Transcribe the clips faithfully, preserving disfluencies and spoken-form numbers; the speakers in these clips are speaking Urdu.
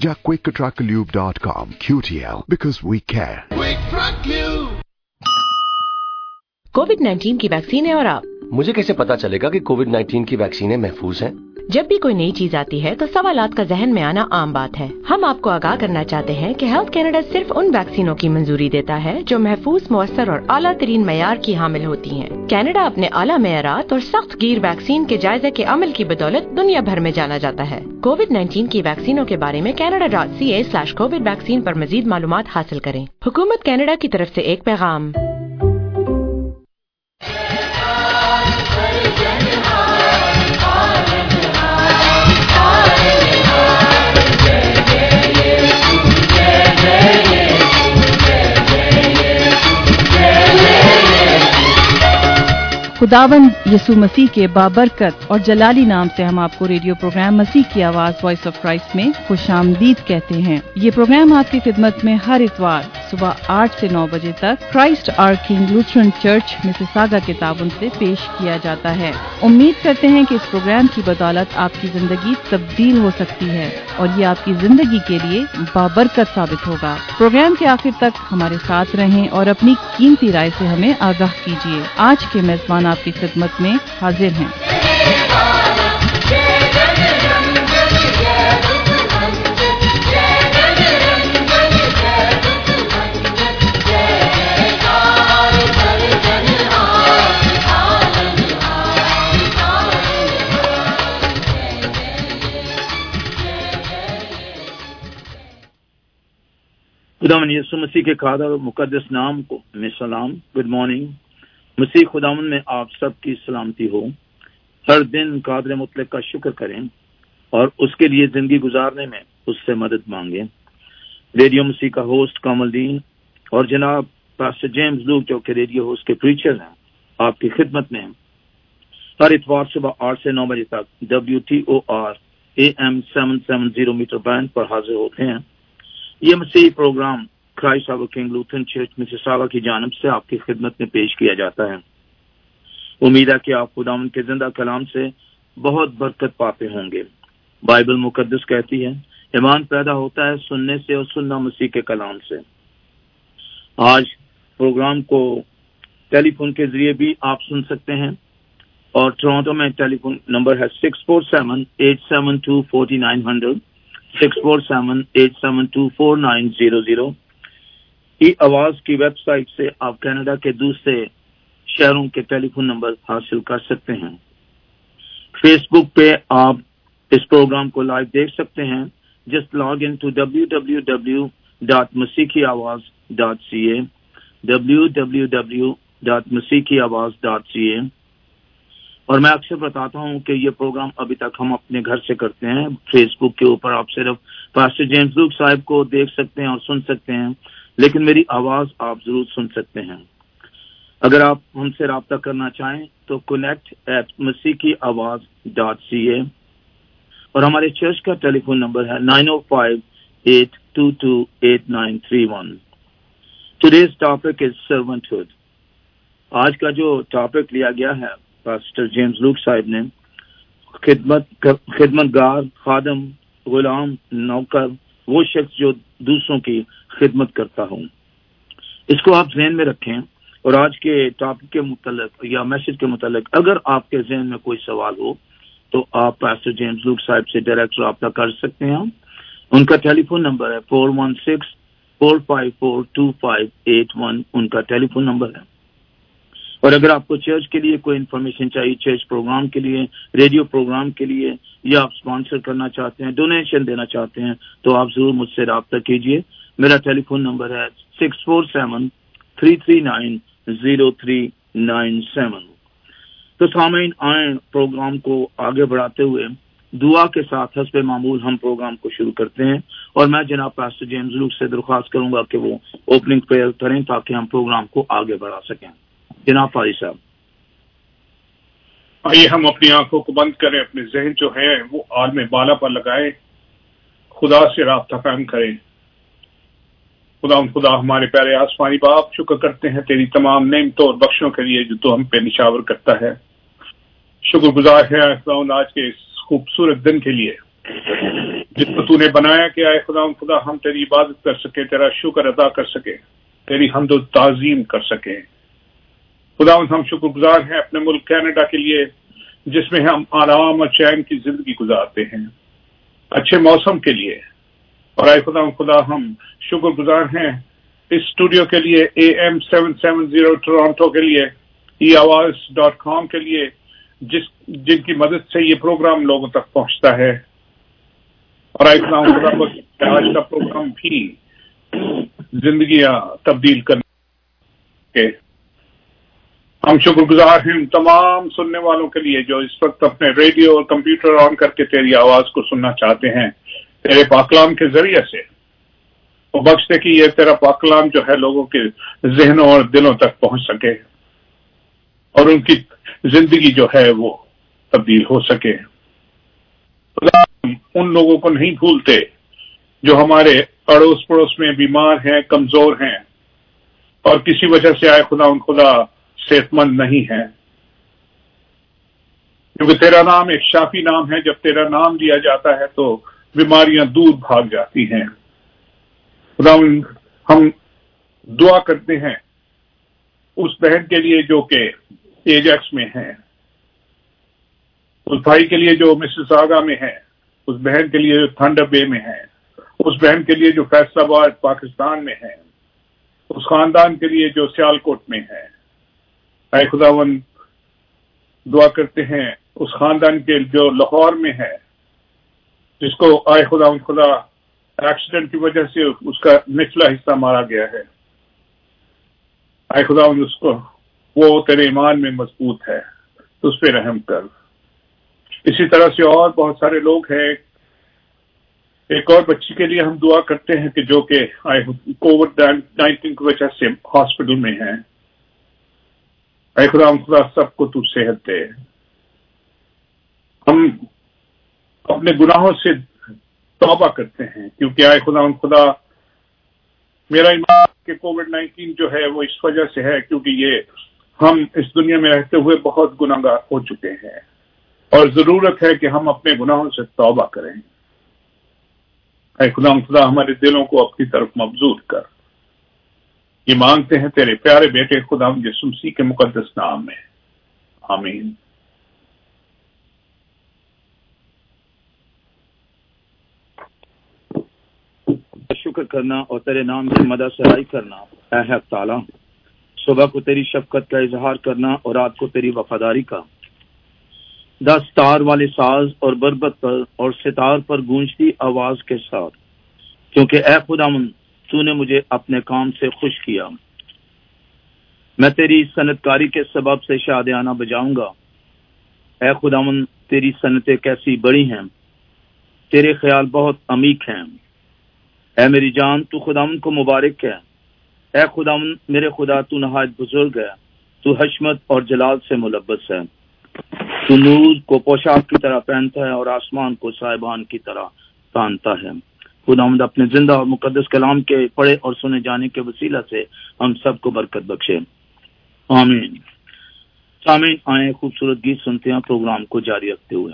या Quick Truck Lube dot com Q T L because we care. Quick Truck Lube. Covid nineteen की वैक्सीन है और आप मुझे कैसे पता चलेगा कि कोविड नाइन्टीन की वैक्सीनें महफूज हैं? जब भी कोई नई चीज आती है तो सवालात का जहन में आना आम बात है। हम आपको आगाह करना चाहते हैं कि हेल्थ कैनेडा सिर्फ उन वैक्सीनों की मंजूरी देता है जो महफूज, मुअस्सर और आला तरीन मयार की हामिल होती हैं। कैनेडा अपने आला मयारात और सख्त गिर वैक्सीन के जायजे के अमल की बदौलत दुनिया भर में जाना जाता है। कोविड नाइन्टीन की वैक्सीनों के बारे में Canada dot C A slash covid vaccine पर मजीद मालूमात हासिल करें। हुकूमत कैनेडा की तरफ से एक पैगाम। खुदावंद यसू मसीह के बाबरकत और जलाली नाम से हम आपको रेडियो प्रोग्राम मसीह की आवाज वॉइस ऑफ क्राइस्ट में खुशामदीद कहते हैं। ये प्रोग्राम आपकी खिदमत में हर इतवार सुबह आठ से नौ बजे तक Christ Our King Lutheran Church Mississauga के ताबन से पेश किया जाता है। उम्मीद करते हैं कि इस प्रोग्राम की बदौलत आपकी जिंदगी तब्दील हो सकती है और ये आपकी जिंदगी के लिए बाबरकत साबित होगा। प्रोग्राम के आखिर तक हमारे साथ रहें और अपनी कीमती राय से हमें आगाह कीजिए। आज के मेजबान आपकी खिदमत में हाजिर हैं। खुदावन यीशु मसीह के खादा और मुकद्दस नाम को में सलाम। Good morning. मसीह खुदावन में आप सबकी सलामती हो। हर दिन कादर मुतलक का शुक्र करें और उसके लिए जिंदगी गुजारने में उससे मदद मांगें। रेडियो मसीह का होस्ट कमलदीन और जनाब पास्टर जेम्स लूक जो कि रेडियो होस्ट के प्रीचर हैं, आपकी खिदमत में हर इतवार सुबह आठ से नौ बजे तक W T O R A M seven seven zero metre band पर हाजिर होते हैं। ये मसीह programme Christ Our King Lutheran Church Mississauga की जानब से आपकी खिदमत में पेश किया जाता है। उम्मीद है कि आप खुदावन के जिंदा कलाम से बहुत बरकत पाते होंगे। बाइबल मुकद्दस कहती है ईमान पैदा होता है सुनने से और सुनना मसीह के कलाम से। आज प्रोग्राम को टेलीफोन के जरिए भी आप सुन सकते हैं और टोरंटो में टेलीफोन नंबर है six four seven eight seven two forty nine hundred six four seven eight seven two four nine zero zero. ई आवाज की वेबसाइट से आप कनाडा के दूसरे शहरों के टेलीफोन नंबर हासिल कर सकते हैं। फेसबुक पे आप इस प्रोग्राम को लाइव देख सकते हैं। Just log in to W W W dot Masihi Awaz dot C A W W W dot Masihi Awaz dot C ए। और मैं अक्सर बताता हूं कि ये प्रोग्राम अभी तक हम अपने घर से करते हैं। फेसबुक के ऊपर आप सिर्फ पास्टर जेम्स लूक साहब को देख सकते हैं और सुन सकते हैं, लेकिन मेरी आवाज आप जरूर सुन सकते हैं। अगर आप हमसे राब्ता करना चाहें तो connect at मसीकी Awaz dot C ए और हमारे चर्च का टेलीफोन नंबर है nine oh five eight two two eight nine three one. Today's topic is servanthood. आज का जो टॉपिक लिया गया है पास्टर जेम्स लूक साहब ने, खिदमत खिदमतगार, खादम, गुलाम, नौकर, वो शख्स जो दूसरों की खिदमत करता हूं। इसको आप ज़हन में रखें और आज के टॉपिक के मुतल्लिक या मैसेज के मुतल्लिक अगर आपके ज़हन में कोई सवाल हो तो आप पास्टर जेम्स लूक साहब से डायरेक्ट रब्ता कर सकते हैं। उनका टेलीफोन नंबर है four one six four five four two five eight one, उनका टेलीफोन नंबर है। और अगर आपको चर्च के लिए कोई इन्फॉर्मेशन चाहिए, चर्च प्रोग्राम के लिए, रेडियो प्रोग्राम के लिए, या आप स्पॉन्सर करना चाहते हैं, डोनेशन देना चाहते हैं, तो आप जरूर मुझसे रब्ता कीजिए। मेरा टेलीफोन नंबर है six four seven three three nine zero three nine seven. तो सामीन आए प्रोग्राम को आगे बढ़ाते हुए दुआ के साथ हस्बे मामूल हम प्रोग्राम को शुरू करते हैं और मैं जनाब पास्टर जेम्स लूक से दरख्वास्त करूंगा कि वो ओपनिंग प्रेयर करें ताकि हम प्रोग्राम को आगे बढ़ा सकें। जनाब फारिस साहब। आइए हम अपनी आंखों को बंद करें, अपने जहन जो है वो आलम बाला पर लगाए, खुदा से राब्ता कायम करें। खुदा खुदा हमारे प्यारे आसमानी बाप, शुक्र करते हैं तेरी तमाम नेमतों और बख्शों के लिए जो तो हम पे निशावर करता है। शुक्रगुजार है खुदा आज के इस खूबसूरत दिन के लिए جس کو تو نے بنایا کہ آئے خدا خدا ہم تیری عبادت کر سکے، تیرا شکر ادا کر سکے، تیری حمد و تعظیم کر سکیں۔ خدا ہم شکر گزار ہیں اپنے ملک کینیڈا کے لیے، جس میں ہم آرام اور چین کی زندگی گزارتے ہیں، اچھے موسم کے لیے۔ اور آئے خدا خدا ہم شکر گزار ہیں اس اسٹوڈیو کے لیے، A M seven seven zero Toronto کے لیے، ای آواز ڈاٹ کام کے لیے، جس جن کی مدد سے یہ پروگرام لوگوں تک پہنچتا ہے۔ اور آئے خدا خدا کو آج کا پروگرام بھی زندگیاں تبدیل کرنے کے ہم شکر گزار ہیں ان تمام سننے والوں کے لیے جو اس وقت اپنے ریڈیو اور کمپیوٹر آن کر کے تیری آواز کو سننا چاہتے ہیں تیرے پاکلام کے ذریعے سے۔ وہ بخش دے کہ یہ تیرا پاکلام جو ہے لوگوں کے ذہنوں اور دلوں تک پہنچ سکے اور ان کی زندگی جو ہے وہ تبدیل ہو سکے۔ ان لوگوں کو نہیں بھولتے جو ہمارے اڑوس پڑوس میں بیمار ہیں، کمزور ہیں اور کسی وجہ سے آئے خدا ان خدا صحت مند نہیں ہے، کیونکہ تیرا نام ایک شافی نام ہے۔ جب تیرا نام لیا جاتا ہے تو بیماریاں دور بھاگ جاتی ہیں۔ خدا ہم دعا کرتے ہیں اس بہن کے لیے جو کہ ایجیکس میں ہے، اس بھائی کے لیے جو مسز آگا میں ہے، اس بہن کے لیے جو تھنڈر بے میں ہے، اس بہن کے لیے جو فیصل آباد پاکستان میں ہے، اس خاندان کے لیے جو سیالکوٹ میں ہے۔ اے خداوند دعا کرتے ہیں اس خاندان کے جو لاہور میں ہے، جس کو اے خداوند خدا ایکسیڈنٹ کی وجہ سے اس کا نچلا حصہ مارا گیا ہے۔ اے خداوند اس کو وہ تیرے ایمان میں مضبوط ہے تو اس پہ رحم کر۔ اسی طرح سے اور بہت سارے لوگ ہیں۔ ایک اور بچی کے لیے ہم دعا کرتے ہیں کہ جو کہ کووڈ نائنٹین کی وجہ سے ہاسپٹل میں ہیں۔ اے خدا خدا سب کو تو صحت دے۔ ہم اپنے گناہوں سے توبہ کرتے ہیں کیونکہ اے خدا خدا میرا ایمان کہ کووڈ نائنٹین جو ہے وہ اس وجہ سے ہے کیونکہ یہ ہم اس دنیا میں رہتے ہوئے بہت گناہگار ہو چکے ہیں اور ضرورت ہے کہ ہم اپنے گناہوں سے توبہ کریں۔ اے خدا خدا ہمارے دلوں کو اپنی طرف مبذول کر۔ یہ مانگتے ہیں تیرے پیارے بیٹے خدا یسوع مسیح کے مقدس نام میں، آمین۔ شکر کرنا اور تیرے نام کی مدد سرائی کرنا اے حق تعالیٰ، صبح کو تیری شفقت کا اظہار کرنا اور رات کو تیری وفاداری کا، دس تار والے ساز اور بربت پر اور ستار پر گونجتی آواز کے ساتھ، کیونکہ اے خداوند تو نے مجھے اپنے کام سے خوش کیا۔ میں تیری صنعت کاری کے سبب سے شادیانہ بجاؤں گا۔ اے خداوند تیری صنعتیں کیسی بڑی ہیں، تیرے خیال بہت عمیق ہیں۔ اے میری جان تو خداوند کو مبارک ہے۔ اے خداوند میرے خدا تو نہایت بزرگ ہے، تو حشمت اور جلال سے ملبس ہے۔ تو نور کو پوشاک کی طرح پہنتا ہے اور آسمان کو صاحبان کی طرح تانتا ہے۔ خداوند اپنے زندہ اور مقدس کلام کے پڑھے اور سنے جانے کے وسیلہ سے ہم سب کو برکت بخشے، آمین۔ سامعین آئیں خوبصورت گیت سنتے ہیں پروگرام کو جاری رکھتے ہوئے۔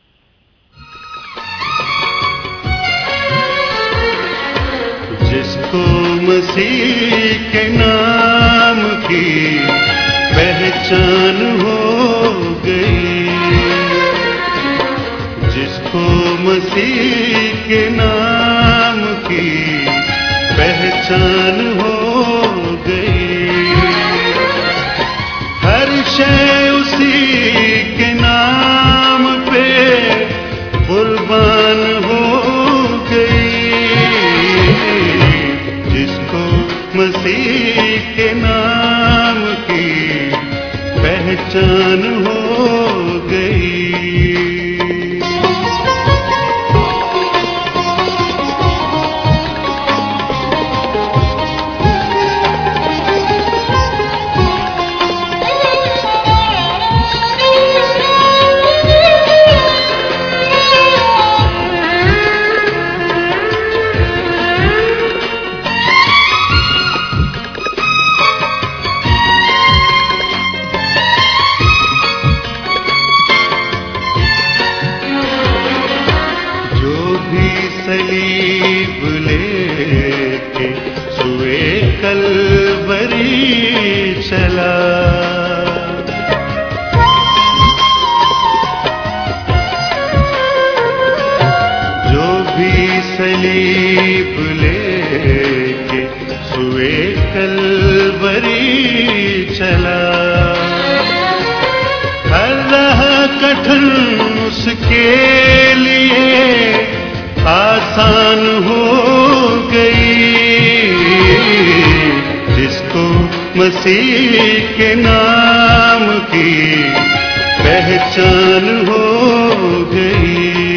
جس کو مسیح کے نام کی پہچان ہو گئی، جس کو مسیح کے نام کی پہچان ہو گئی، ہر شے اسی کے نام پہ قربان ہو گئی، جس کو مسیح کے نام کی پہچان ہو گئی۔ چلا. جو بھی صلیب لے کے سوئے کلوری چلا, ہر راہ کٹھن اس کے لیے آسان ہو گئی. جس کو مسیح کے نام کی پہچان ہو گئی.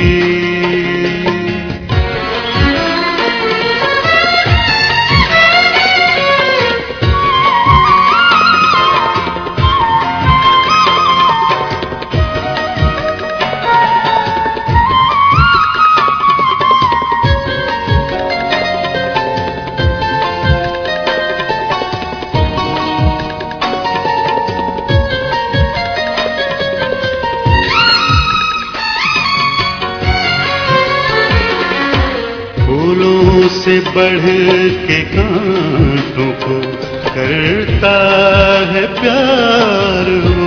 سے بڑھ کے کانٹوں کو کرتا ہے پیار وہ.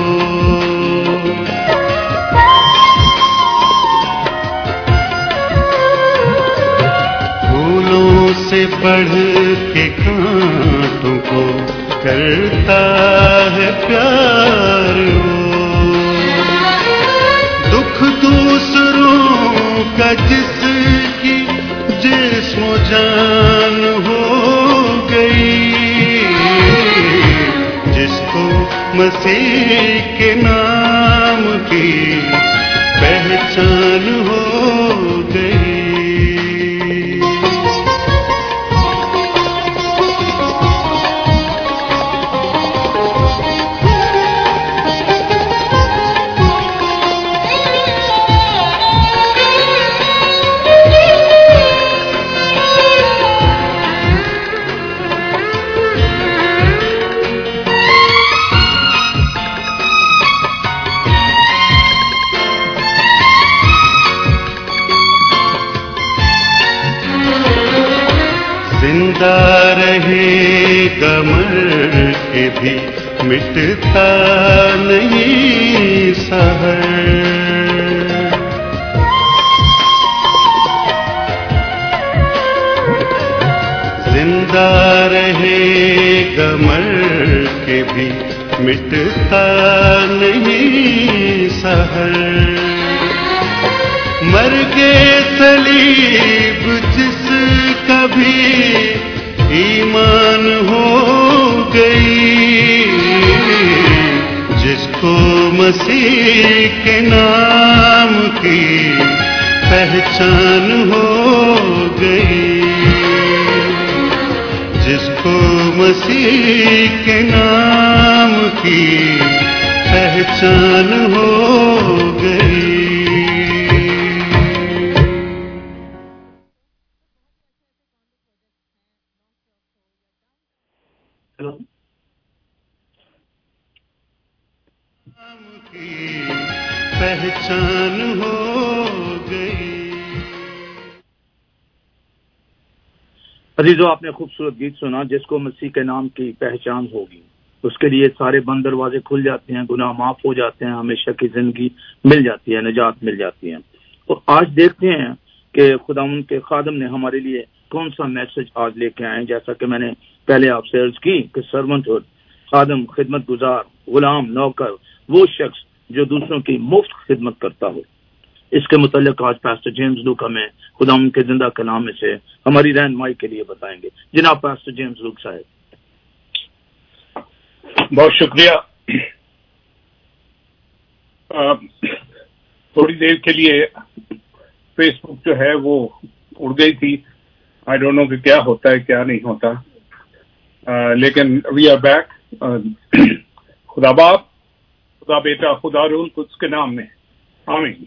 پھولوں سے بڑھ کے کانٹوں کو کرتا ہے پیار وہ. دکھ دوسروں کا جس کی جسم و جان ہو گئی. جس کو مسیح کے نام کی پہچان ہو گئی. زندہ رہے گا مر کے بھی مٹتا نہیں سحر. زندہ رہے گا مر کے بھی مٹتا نہیں سحر. مرگ صلیب جس کا بھی ایمان ہو گئی. جس کو مسیح کے نام کی پہچان ہو گئی. جس کو مسیح کے نام کی پہچان ہو گئی. پہچان ہو گئی. عزیزو, آپ نے خوبصورت گیت سنا جس کو مسیح کے نام کی پہچان ہوگی. اس کے لیے سارے بند دروازے کھل جاتے ہیں, گناہ معاف ہو جاتے ہیں, ہمیشہ کی زندگی مل جاتی ہے, نجات مل جاتی ہے. اور آج دیکھتے ہیں کہ خداوند کے خادم نے ہمارے لیے کون سا میسج آج لے کے آئے. جیسا کہ میں نے پہلے آپ سے عرض کی کہ سرونٹ ہوڈ, خادم, خدمت گزار, غلام, نوکر, وہ شخص جو دوسروں کی مفت خدمت کرتا ہو. اس کے متعلق آج پاسٹر جیمز لوک ہمیں خداوند کے زندہ کلام میں سے ہماری رہنمائی کے لیے بتائیں گے. جناب پاسٹر جیمز لوک صاحب. بہت شکریہ. تھوڑی دیر کے لیے فیس بک جو ہے وہ اڑ گئی تھی. آئی ڈونٹ نو کہ کیا ہوتا ہے کیا نہیں ہوتا, لیکن وی آر بیک. خدا باپ, خدا بیٹا, خدا روح القدس کے نام میں آمین.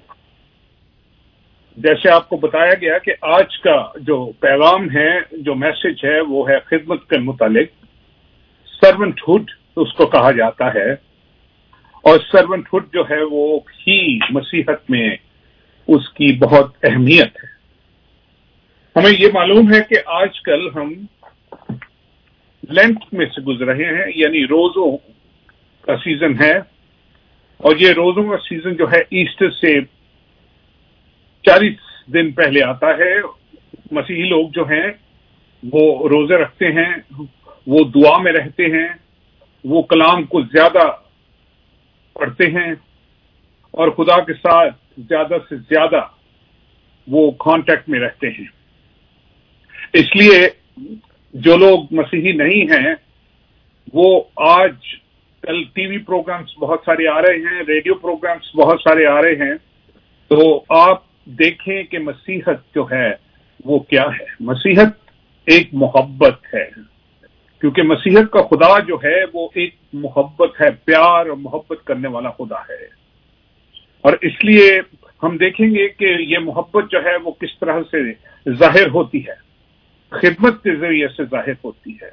جیسے آپ کو بتایا گیا کہ آج کا جو پیغام ہے, جو میسج ہے, وہ ہے خدمت کے متعلق. سرونٹ ہوڈ اس کو کہا جاتا ہے, اور سرونٹ ہوڈ جو ہے وہ ہی مسیحت میں اس کی بہت اہمیت ہے. ہمیں یہ معلوم ہے کہ آج کل ہم لینٹ میں سے گزر رہے ہیں، یعنی روزوں کا سیزن ہے، اور یہ روزوں کا سیزن جو ہے ایسٹر سے چالیس دن پہلے آتا ہے۔ مسیحی لوگ جو ہیں وہ روزے رکھتے ہیں، وہ دعا میں رہتے ہیں، وہ کلام کو زیادہ پڑھتے ہیں اور خدا کے ساتھ زیادہ سے زیادہ وہ کانٹیکٹ میں رہتے ہیں۔ اس لیے جو لوگ مسیحی نہیں ہیں وہ آج کل ٹی وی پروگرامز بہت سارے آ رہے ہیں، ریڈیو پروگرامز بہت سارے آ رہے ہیں، تو آپ دیکھیں کہ مسیحت جو ہے وہ کیا ہے۔ مسیحت ایک محبت ہے، کیونکہ مسیحت کا خدا جو ہے وہ ایک محبت ہے، پیار اور محبت کرنے والا خدا ہے، اور اس لیے ہم دیکھیں گے کہ یہ محبت جو ہے وہ کس طرح سے ظاہر ہوتی ہے، خدمت کے ذریعے سے ظاہر ہوتی ہے،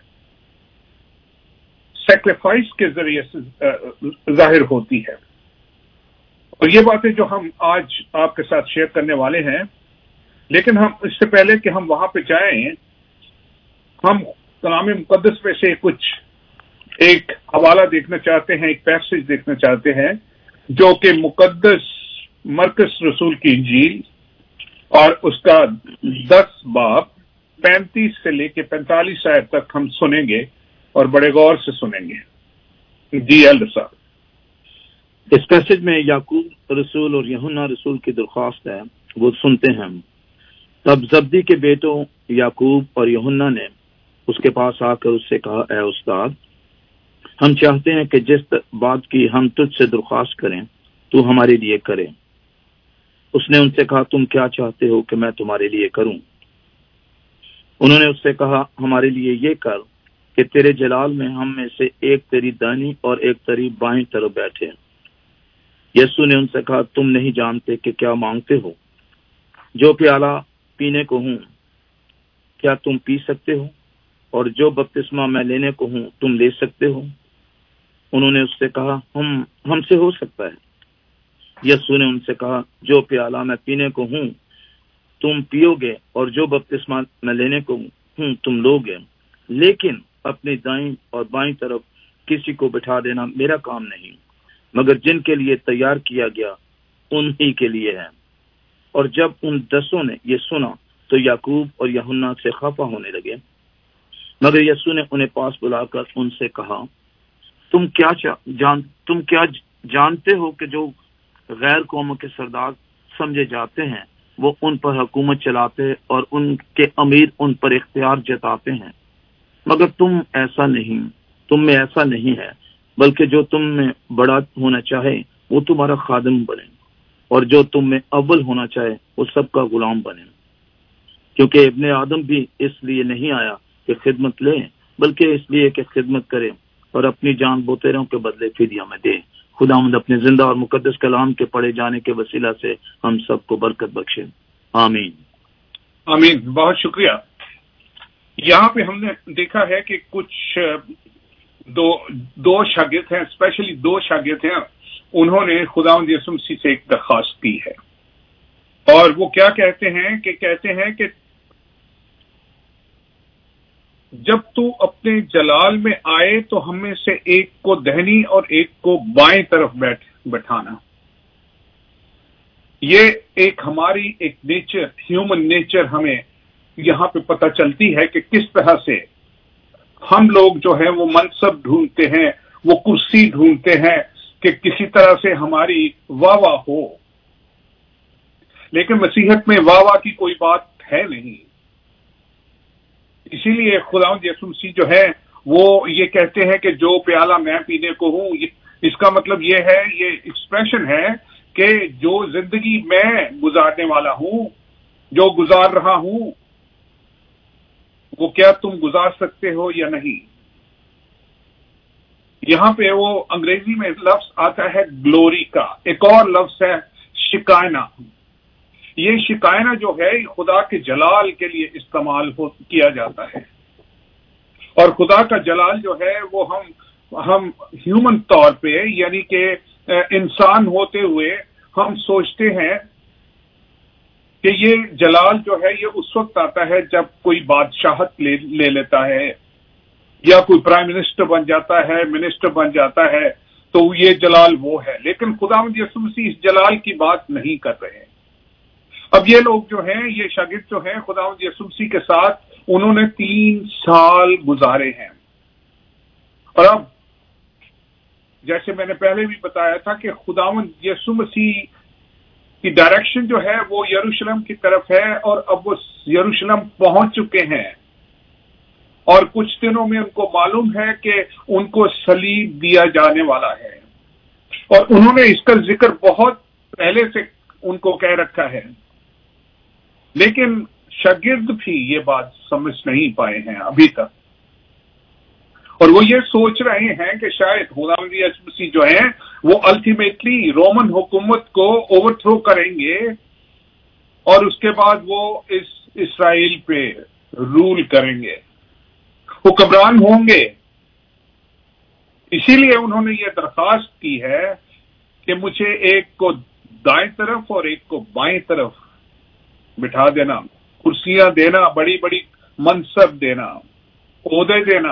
سیکریفائس کے ذریعے سے ظاہر ہوتی ہے۔ اور یہ باتیں جو ہم آج آپ کے ساتھ شیئر کرنے والے ہیں، لیکن ہم اس سے پہلے کہ ہم وہاں پہ جائیں، ہم کلام مقدس میں سے کچھ ایک حوالہ دیکھنا چاہتے ہیں، ایک پیسج دیکھنا چاہتے ہیں جو کہ مقدس مرکز رسول کی انجیل اور اس کا دس باب پینتیس سے لے کے پینتالیس آیت تک ہم سنیں گے اور بڑے غور سے سنیں گے۔ جی ایلڈر صاحب۔ اس پیسج میں یعقوب رسول اور یوحنا رسول کی درخواست ہے، وہ سنتے ہیں ہم۔ تب زبدی کے بیٹوں یعقوب اور یوحنا نے اس کے پاس آ کر اس سے کہا، اے استاد، ہم چاہتے ہیں کہ جس بات کی ہم تجھ سے درخواست کریں تو ہمارے لیے کرے۔ اس نے ان سے کہا، تم کیا چاہتے ہو کہ میں تمہارے لیے کروں؟ انہوں نے اس سے کہا، ہمارے لیے یہ کر کہ تیرے جلال میں ہم میں سے ایک تیری دائیں اور ایک تیری بائیں طرف بیٹھے۔ یسوع نے ان سے کہا، تم نہیں جانتے کہ کیا مانگتے ہو؟ جو پیالہ پینے کو ہوں کیا تم پی سکتے ہو، اور جو بپتسمہ میں لینے کو ہوں تم لے سکتے ہو؟ انہوں نے اس سے کہا، ہم ہم سے ہو سکتا ہے۔ یسوع نے ان سے کہا، جو پیالہ میں پینے کو ہوں تم پیو گے، اور جو بپتسمہ میں لینے کو ہوں تم لو گے، لیکن اپنی دائیں اور بائیں طرف کسی کو بٹھا دینا میرا کام نہیں، مگر جن کے لیے تیار کیا گیا انہی کے لیے ہے۔ اور جب ان دسوں نے یہ سنا تو یعقوب اور یوحنا سے خفا ہونے لگے، مگر یسوع نے انہیں پاس بلا کر ان سے کہا، تم کیا جان تم کیا جانتے ہو کہ جو غیر قوموں کے سردار سمجھے جاتے ہیں وہ ان پر حکومت چلاتے اور ان کے امیر ان پر اختیار جتاتے ہیں، مگر تم ایسا نہیں تم میں ایسا نہیں ہے، بلکہ جو تم میں بڑا ہونا چاہے وہ تمہارا خادم بنے، اور جو تم میں اول ہونا چاہے وہ سب کا غلام بنے، کیونکہ ابن آدم بھی اس لیے نہیں آیا کہ خدمت لے، بلکہ اس لیے کہ خدمت کرے اور اپنی جان بوتےروں کے بدلے فدیہ میں دے۔ خداوند اپنے زندہ اور مقدس کلام کے پڑھے جانے کے وسیلہ سے ہم سب کو برکت بخشے، آمین آمین۔ بہت شکریہ۔ یہاں پہ ہم نے دیکھا ہے کہ کچھ دو دو شاگرد ہیں، اسپیشلی دو شاگرد ہیں، انہوں نے خداوند یسوع مسیح سے ایک درخواست کی ہے، اور وہ کیا کہتے ہیں کہ کہتے ہیں کہ جب تو اپنے جلال میں آئے تو ہم میں سے ایک کو دہنی اور ایک کو بائیں طرف بیٹھ بٹھانا۔ یہ ایک ہماری ایک نیچر، ہیومن نیچر ہمیں یہاں پہ پتہ چلتی ہے کہ کس طرح سے ہم لوگ جو ہیں وہ منصب ڈھونڈتے ہیں، وہ کرسی ڈھونڈتے ہیں کہ کسی طرح سے ہماری واہ واہ ہو، لیکن مسیحت میں واہ واہ کی کوئی بات ہے نہیں۔ اسی لیے خداوند یسوع مسیح جو ہے وہ یہ کہتے ہیں کہ جو پیالہ میں پینے کو ہوں، اس کا مطلب یہ ہے، یہ ایکسپریشن ہے کہ جو زندگی میں گزارنے والا ہوں، جو گزار رہا ہوں، وہ کیا تم گزار سکتے ہو یا نہیں۔ یہاں پہ وہ انگریزی میں لفظ آتا ہے گلوری کا، ایک اور لفظ ہے شکائنا۔ یہ شکائنا جو ہے خدا کے جلال کے لیے استعمال کیا جاتا ہے، اور خدا کا جلال جو ہے وہ ہم ہم ہیومن طور پہ، یعنی کہ انسان ہوتے ہوئے ہم سوچتے ہیں کہ یہ جلال جو ہے یہ اس وقت آتا ہے جب کوئی بادشاہت لے لے لیتا ہے، या कोई प्राइम मिनिस्टर बन जाता है, मिनिस्टर बन जाता है, तो ये जलाल वो है। लेकिन खुदावंद यीशु मसीह इस जलाल की बात नहीं कर रहे हैं। अब ये लोग जो हैं, ये शागिर्द जो हैं खुदावंद यीशु मसीह के साथ, उन्होंने तीन साल गुजारे हैं। और अब जैसे मैंने पहले भी बताया था कि खुदावंद यीशु मसीह की डायरेक्शन जो है वो यरूशलेम की तरफ है, और अब वो यरूशलेम पहुंच चुके हैं, और कुछ दिनों में उनको मालूम है कि उनको सलीब दिया जाने वाला है, और उन्होंने इसका जिक्र बहुत पहले से उनको कह रखा है। लेकिन शागिर्द भी ये बात समझ नहीं पाए हैं अभी तक, और वो ये सोच रहे हैं कि शायद खुदावंद यीशु मसीह जो है वो अल्टीमेटली रोमन हुकूमत को ओवरथ्रो करेंगे, और उसके बाद वो इस इसराइल पे रूल करेंगे, हुक्मरान होंगे। इसीलिए उन्होंने ये दरखास्त की है कि मुझे एक को दाएं तरफ और एक को बाएं तरफ बिठा देना, कुर्सियां देना, बड़ी बड़ी मनसब देना, ओहदे देना।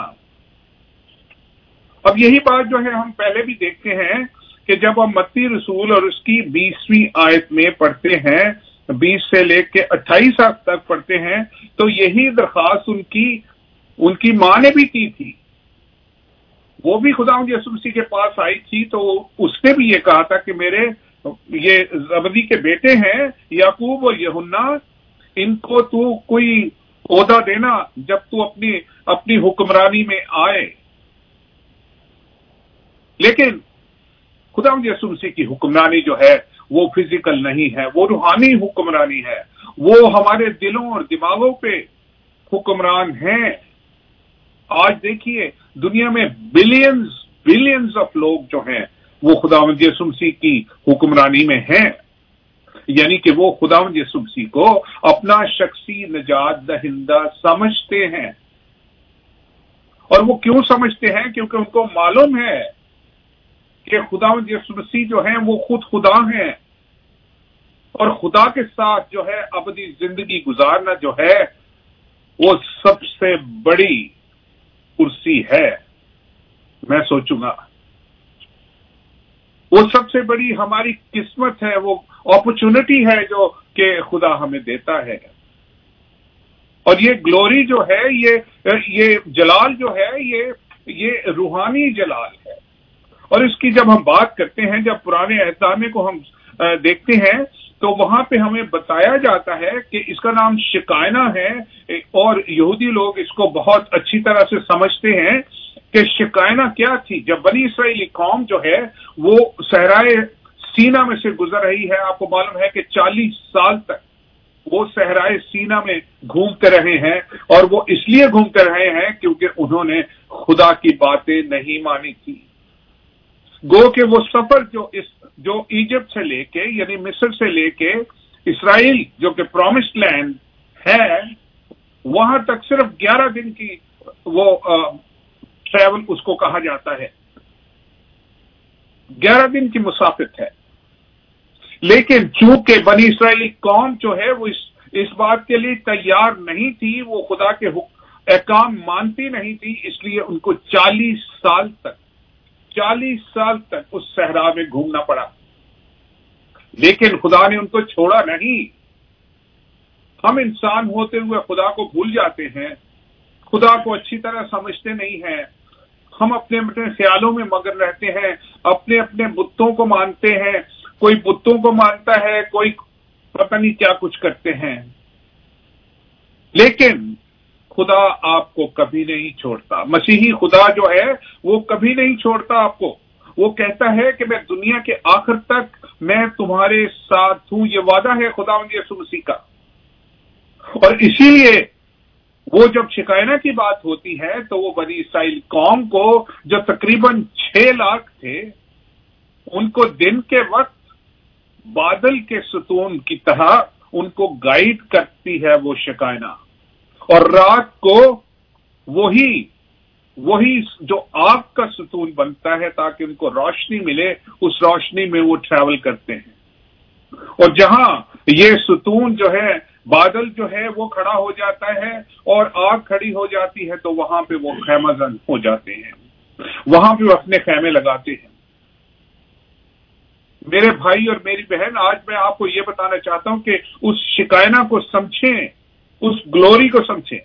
अब यही बात जो है हम पहले भी देखते हैं कि जब हम मत्ती रसूल और उसकी बीसवीं आयत में पढ़ते हैं, बीस से लेके अट्ठाईस तक पढ़ते हैं, तो यही दरखास्त उनकी उनकी मां ने भी की थी। वो भी खुदावंद यीशु मसीह के पास आई थी, तो उसने भी ये कहा था कि मेरे ये जबदी के बेटे हैं याकूब और यूहन्ना, इनको तू कोई ओहदा देना जब तू अपनी अपनी हुक्मरानी में आए। लेकिन खुदावंद यीशु मसीह की हुक्मरानी जो है वो फिजिकल नहीं है, वो रूहानी हुक्मरानी है, वो हमारे दिलों और दिमागों पे हुक्मरान है। आज देखिए दुनिया में बिलियंस बिलियंस ऑफ लोग जो हैं वो खुदावंद यीशु मसीह की हुक्मरानी में हैं, यानी कि वो खुदावंद यीशु मसीह को अपना शख्सी निजात दहिंदा समझते हैं। और वो क्यों समझते हैं? क्योंकि उनको मालूम है कि खुदावंद यीशु मसीह जो है वो खुद खुदा हैं, और खुदा के साथ जो है अबदी जिंदगी गुजारना जो है वो सबसे बड़ी कुर्सी है। मैं सोचूंगा वो सबसे बड़ी हमारी किस्मत है, वो अपॉर्चुनिटी है जो कि खुदा हमें देता है। और ये ग्लोरी जो है, ये ये जलाल जो है, ये ये रूहानी जलाल है। और इसकी जब हम बात करते हैं, जब पुराने अहदनामे को हम देखते हैं, तो वहां पे हमें बताया जाता है कि इसका नाम शिकायना है, और यहूदी लोग इसको बहुत अच्छी तरह से समझते हैं कि शिकायना क्या थी। जब बनी इसराइली कौम जो है वो सहराए सीना में से गुजर रही है, आपको मालूम है कि चालीस साल तक वो सहराए सीना में घूमते रहे हैं, और वो इसलिए घूमते रहे हैं क्योंकि उन्होंने खुदा की बातें नहीं मानी थी। गो के वो सफर जो इस जो इजिप्ट से लेके यानी मिस्र से लेके इसराइल जो कि प्रॉमिस्ड लैंड है, वहां तक सिर्फ ग्यारह दिन की वो ट्रैवल उसको कहा जाता है, ग्यारह दिन की मुसाफिर है। लेकिन चूंकि बनी इसराइली कौम जो है वो इस इस बात के लिए तैयार नहीं थी, वो खुदा के अहकाम मानती नहीं थी, इसलिए उनको चालीस साल तक चालीस साल तक उस सहरा में घूमना पड़ा। लेकिन खुदा ने उनको छोड़ा नहीं। हम इंसान होते हुए खुदा को भूल जाते हैं, खुदा को अच्छी तरह समझते नहीं हैं, हम अपने अपने ख्यालों में मगन रहते हैं, अपने अपने बुतों को मानते हैं, कोई बुतों को मानता है, कोई पता नहीं क्या कुछ करते हैं। लेकिन खुदा आपको कभी नहीं छोड़ता। मसीही खुदा जो है वो कभी नहीं छोड़ता आपको। वो कहता है कि मैं दुनिया के आखिर तक मैं तुम्हारे साथ हूं, ये वादा है खुदावंद यीशु मसीह का। और इसीलिए वो जब शिकायना की बात होती है तो वो बनी इसराइल कौम को जो तकरीबन छह लाख थे, उनको दिन के वक्त बादल के सतून की तरह उनको गाइड करती है वो शिकायना, और रात को वही वही जो आग का सतून बनता है ताकि उनको रोशनी मिले, उस रोशनी में वो ट्रैवल करते हैं। और जहां ये सतून जो है بادل جو ہے وہ کھڑا ہو جاتا ہے اور آگ کھڑی ہو جاتی ہے، تو وہاں پہ وہ خیمہ زن ہو جاتے ہیں، وہاں پہ وہ اپنے خیمے لگاتے ہیں۔ میرے بھائی اور میری بہن، آج میں آپ کو یہ بتانا چاہتا ہوں کہ اس شکائنا کو سمجھیں، اس گلوری کو سمجھیں۔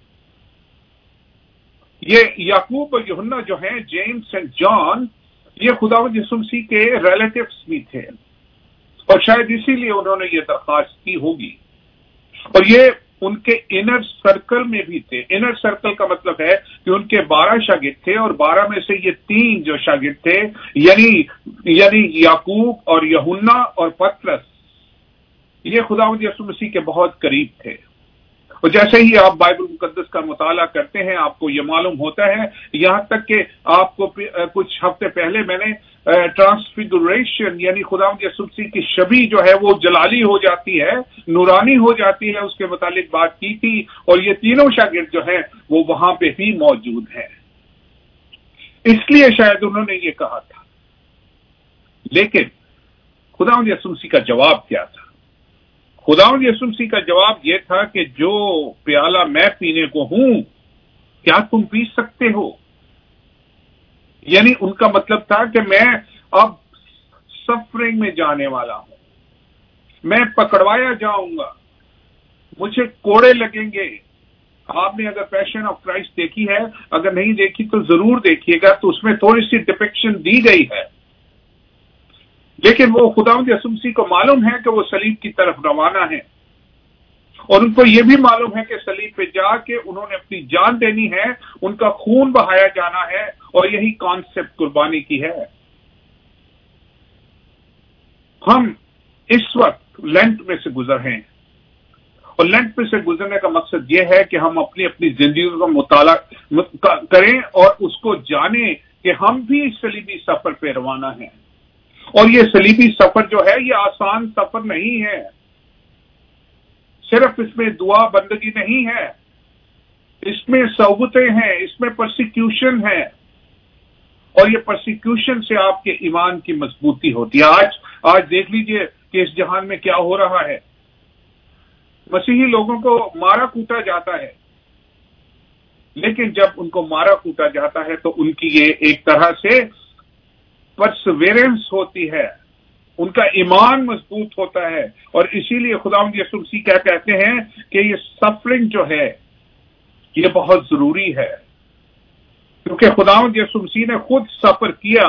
یہ یعقوب اور یوحنا جو ہیں، جیمز اینڈ جان، یہ خداوند یسوع مسیح کے ریلیٹیوز بھی تھے، اور شاید اسی لیے انہوں نے یہ درخواست کی ہوگی، اور یہ ان کے انر سرکل میں بھی تھے۔ انر سرکل کا مطلب ہے کہ ان کے بارہ شاگرد تھے، اور بارہ میں سے یہ تین جو شاگرد تھے، یعنی یعنی یعقوب اور یوحنا اور پترس، یہ خداوند یسوع مسیح کے بہت قریب تھے۔ اور جیسے ہی آپ بائبل مقدس کا مطالعہ کرتے ہیں، آپ کو یہ معلوم ہوتا ہے، یہاں تک کہ آپ کو کچھ ہفتے پہلے میں نے ٹرانسفیگوریشن یعنی خداوند یسوع مسیح کی شبیہ جو ہے وہ جلالی ہو جاتی ہے، نورانی ہو جاتی ہے، اس کے متعلق بات کی تھی، اور یہ تینوں شاگرد جو ہیں وہ وہاں پہ بھی موجود ہیں۔ اس لیے شاید انہوں نے یہ کہا تھا، لیکن خداوند یسوع مسیح کا جواب کیا تھا؟ خداوند یسوع مسیح کا جواب یہ تھا کہ جو پیالہ میں پینے کو ہوں، کیا تم پی سکتے ہو؟ یعنی ان کا مطلب تھا کہ میں اب سفرنگ میں جانے والا ہوں، میں پکڑوایا جاؤں گا، مجھے کوڑے لگیں گے۔ آپ نے اگر پیشن آف کرائسٹ دیکھی ہے، اگر نہیں دیکھی تو ضرور دیکھیے گا، تو اس میں تھوڑی سی ڈپکشن دی گئی ہے، لیکن وہ خداوند یسوع مسیح کو معلوم ہے کہ وہ صلیب کی طرف روانہ ہے، اور ان کو یہ بھی معلوم ہے کہ صلیب پہ جا کے انہوں نے اپنی جان دینی ہے، ان کا خون بہایا جانا ہے، اور یہی کانسیپٹ قربانی کی ہے۔ ہم اس وقت لینٹ میں سے گزر ہیں، اور لینٹ میں سے گزرنے کا مقصد یہ ہے کہ ہم اپنی اپنی زندگی کا مطالعہ کریں اور اس کو جانیں کہ ہم بھی صلیبی سفر پہ روانہ ہیں، اور یہ صلیبی سفر جو ہے یہ آسان سفر نہیں ہے، صرف اس میں دعا بندگی نہیں ہے، اس میں صعوبتیں ہیں، اس میں پرسیکیوشن ہے، اور یہ پرسیکیوشن سے آپ کے ایمان کی مضبوطی ہوتی ہے۔ آج آج دیکھ لیجئے کہ اس جہان میں کیا ہو رہا ہے، مسیحی لوگوں کو مارا کوٹا جاتا ہے، لیکن جب ان کو مارا کوٹا جاتا ہے تو ان کی یہ ایک طرح سے پرسویرنس ہوتی ہے، ان کا ایمان مضبوط ہوتا ہے، اور اسی لیے خداوند یسوع مسیح کیا کہتے ہیں کہ یہ سفرنگ جو ہے یہ بہت ضروری ہے، کیونکہ خداوند یسوع مسیح نے خود سفر کیا،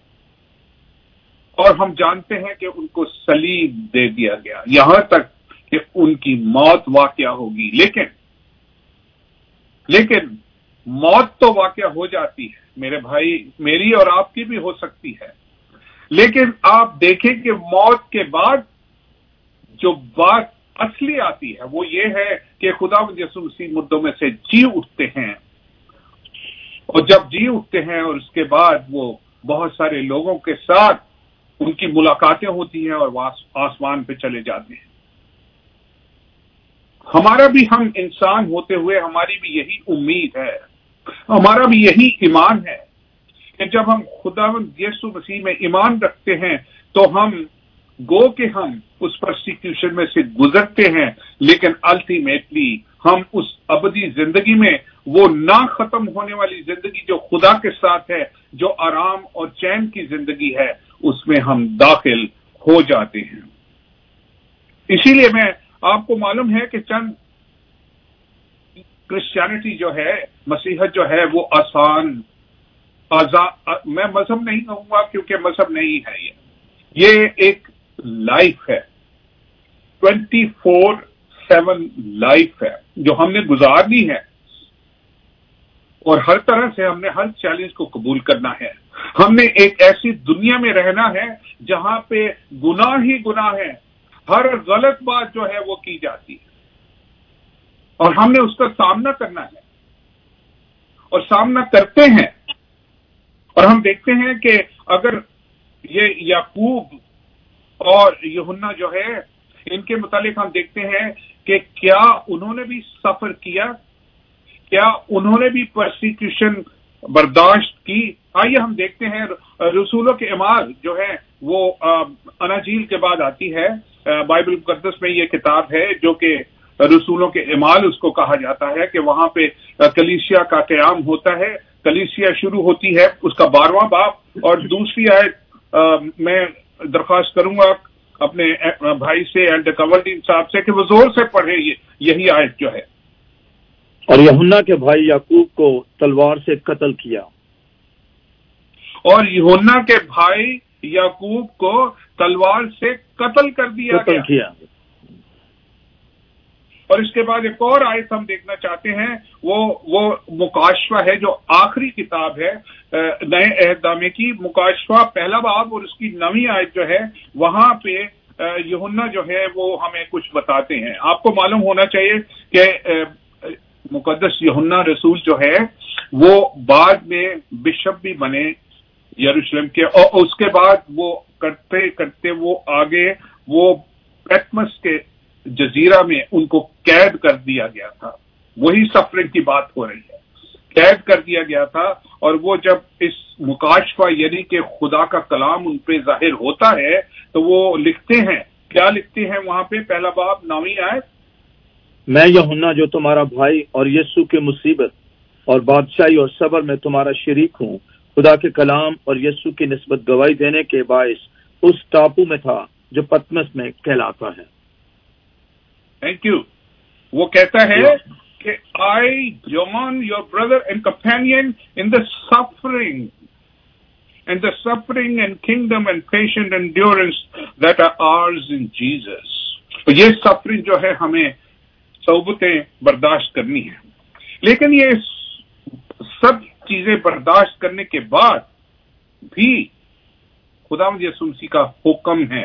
اور ہم جانتے ہیں کہ ان کو صلیب دے دیا گیا، یہاں تک کہ ان کی موت واقع ہوگی۔ لیکن لیکن موت تو واقع ہو جاتی ہے میرے بھائی، میری اور آپ کی بھی ہو سکتی ہے، لیکن آپ دیکھیں کہ موت کے بعد جو بات اصلی آتی ہے وہ یہ ہے کہ خداوند یسوع مسیح مردوں میں سے جی اٹھتے ہیں، اور جب جی اٹھتے ہیں اور اس کے بعد وہ بہت سارے لوگوں کے ساتھ ان کی ملاقاتیں ہوتی ہیں اور وہ آسمان پہ چلے جاتے ہیں۔ ہمارا بھی، ہم انسان ہوتے ہوئے ہماری بھی یہی امید ہے، ہمارا بھی یہی ایمان ہے کہ جب ہم خداوند یسوع مسیح میں ایمان رکھتے ہیں تو ہم گو کہ ہم اس پرسیکیوشن میں سے گزرتے ہیں، لیکن الٹیمیٹلی ہم اس ابدی زندگی میں، وہ نہ ختم ہونے والی زندگی جو خدا کے ساتھ ہے، جو آرام اور چین کی زندگی ہے، اس میں ہم داخل ہو جاتے ہیں۔ اسی لیے میں آپ کو معلوم ہے کہ چند کرسچینٹی جو ہے، مسیحت جو ہے، وہ آسان آزاد، میں مذہب نہیں کہوں گا کیونکہ مذہب نہیں ہے، یہ یہ ایک لائف ہے، ٹوینٹی فور سیون لائف ہے جو ہم نے گزارنی ہے، اور ہر طرح سے ہم نے ہر چیلنج کو قبول کرنا ہے۔ ہم نے ایک ایسی دنیا میں رہنا ہے جہاں پہ گناہ ہی گناہ ہے، ہر غلط بات جو ہے وہ کی جاتی ہے، اور ہم نے اس کا سامنا کرنا ہے، اور سامنا کرتے ہیں، اور ہم دیکھتے ہیں کہ اگر یہ یعقوب اور یوحنا جو ہے، ان کے متعلق ہم دیکھتے ہیں کہ کیا انہوں نے بھی سفر کیا، کیا انہوں نے بھی پرسیکیوشن برداشت کی۔ آئیے ہم دیکھتے ہیں رسولوں کے اعمال جو ہے وہ اناجیل کے بعد آتی ہے، بائبل مقدس میں یہ کتاب ہے جو کہ رسولوں کے اعمال اس کو کہا جاتا ہے کہ وہاں پہ کلیسیا کا قیام ہوتا ہے. کلیسیا شروع ہوتی ہے اس کا بارہواں باب. اور دوسری آیت میں درخواست کروں گا اپنے بھائی سے ایلڈر کنورٹین صاحب سے کہ وہ زور سے پڑھے یہی آیت جو ہے. اور یوحنا کے بھائی یعقوب کو تلوار سے قتل کیا. اور یوحنا کے بھائی یعقوب کو تلوار سے قتل کر دیا قتل کیا. اور اس کے بعد ایک اور آیت ہم دیکھنا چاہتے ہیں, وہ وہ مکاشفہ ہے جو آخری کتاب ہے نئے عہد نامے کی, مکاشفہ پہلا باب اور اس کی نویں آیت جو ہے وہاں پہ یوحنا جو ہے وہ ہمیں کچھ بتاتے ہیں. آپ کو معلوم ہونا چاہیے کہ مقدس یوحنا رسول جو ہے وہ بعد میں بشپ بھی بنے یروشلم کے, اور اس کے بعد وہ کرتے کرتے وہ آگے وہ پیٹمس کے جزیرہ میں ان کو قید کر دیا گیا تھا. وہی سفرنگ کی بات ہو رہی ہے, قید کر دیا گیا تھا. اور وہ جب اس مکاشفہ یعنی کہ خدا کا کلام ان پہ ظاہر ہوتا ہے تو وہ لکھتے ہیں, کیا لکھتے ہیں وہاں پہ, پہلا باب نویں آیت, میں یوحنا جو تمہارا بھائی اور یسوع کی مصیبت اور بادشاہی اور صبر میں تمہارا شریک ہوں, خدا کے کلام اور یسوع کی نسبت گواہی دینے کے باعث اس ٹاپو میں تھا جو پتمس میں کہلاتا ہے. Thank you. وہ کہتا ہے کہ I John your brother and companion in the suffering and the suffering and kingdom and patient endurance that are ours in Jesus. یہ سفرنگ جو ہے ہمیں صعوبتیں برداشت کرنی ہے, لیکن یہ سب چیزیں برداشت کرنے کے بعد بھی خداوند یسوع مسیح کا حکم ہے,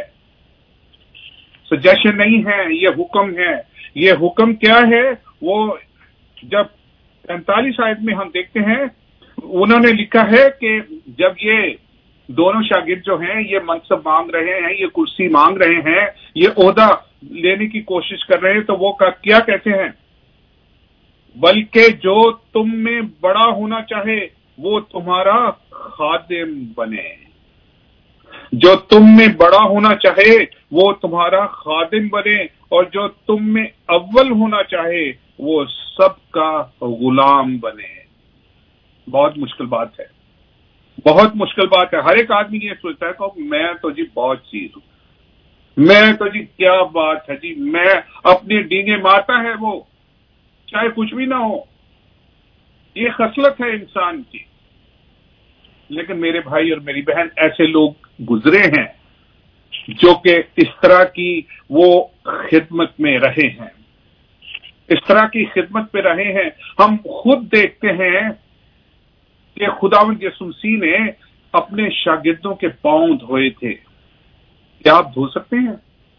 سجیشن نہیں ہے, یہ حکم ہے. یہ حکم کیا ہے؟ وہ جب پینتالیس آیت میں ہم دیکھتے ہیں انہوں نے لکھا ہے کہ جب یہ دونوں شاگرد جو ہیں یہ منصب مانگ رہے ہیں, یہ کرسی مانگ رہے ہیں, یہ عہدہ لینے کی کوشش کر رہے ہیں, تو وہ کیا کہتے ہیں؟ بلکہ جو تم میں بڑا ہونا چاہے وہ تمہارا خادم بنے. جو تم میں بڑا ہونا چاہے وہ تمہارا خادم بنے, اور جو تم میں اول ہونا چاہے وہ سب کا غلام بنے. بہت مشکل بات ہے, بہت مشکل بات ہے. ہر ایک آدمی یہ سوچتا ہے کہ میں تو جی بہت چیز ہوں, میں تو جی کیا بات ہے جی, میں اپنے ڈینگے مارتا ہے وہ چاہے کچھ بھی نہ ہو. یہ خصلت ہے انسان کی. لیکن میرے بھائی اور میری بہن, ایسے لوگ گزرے ہیں جو کہ اس طرح کی وہ خدمت میں رہے ہیں, اس طرح کی خدمت پہ رہے ہیں. ہم خود دیکھتے ہیں کہ خداوند یسوع مسیح نے اپنے شاگردوں کے پاؤں دھوئے تھے. کیا آپ دھو سکتے ہیں؟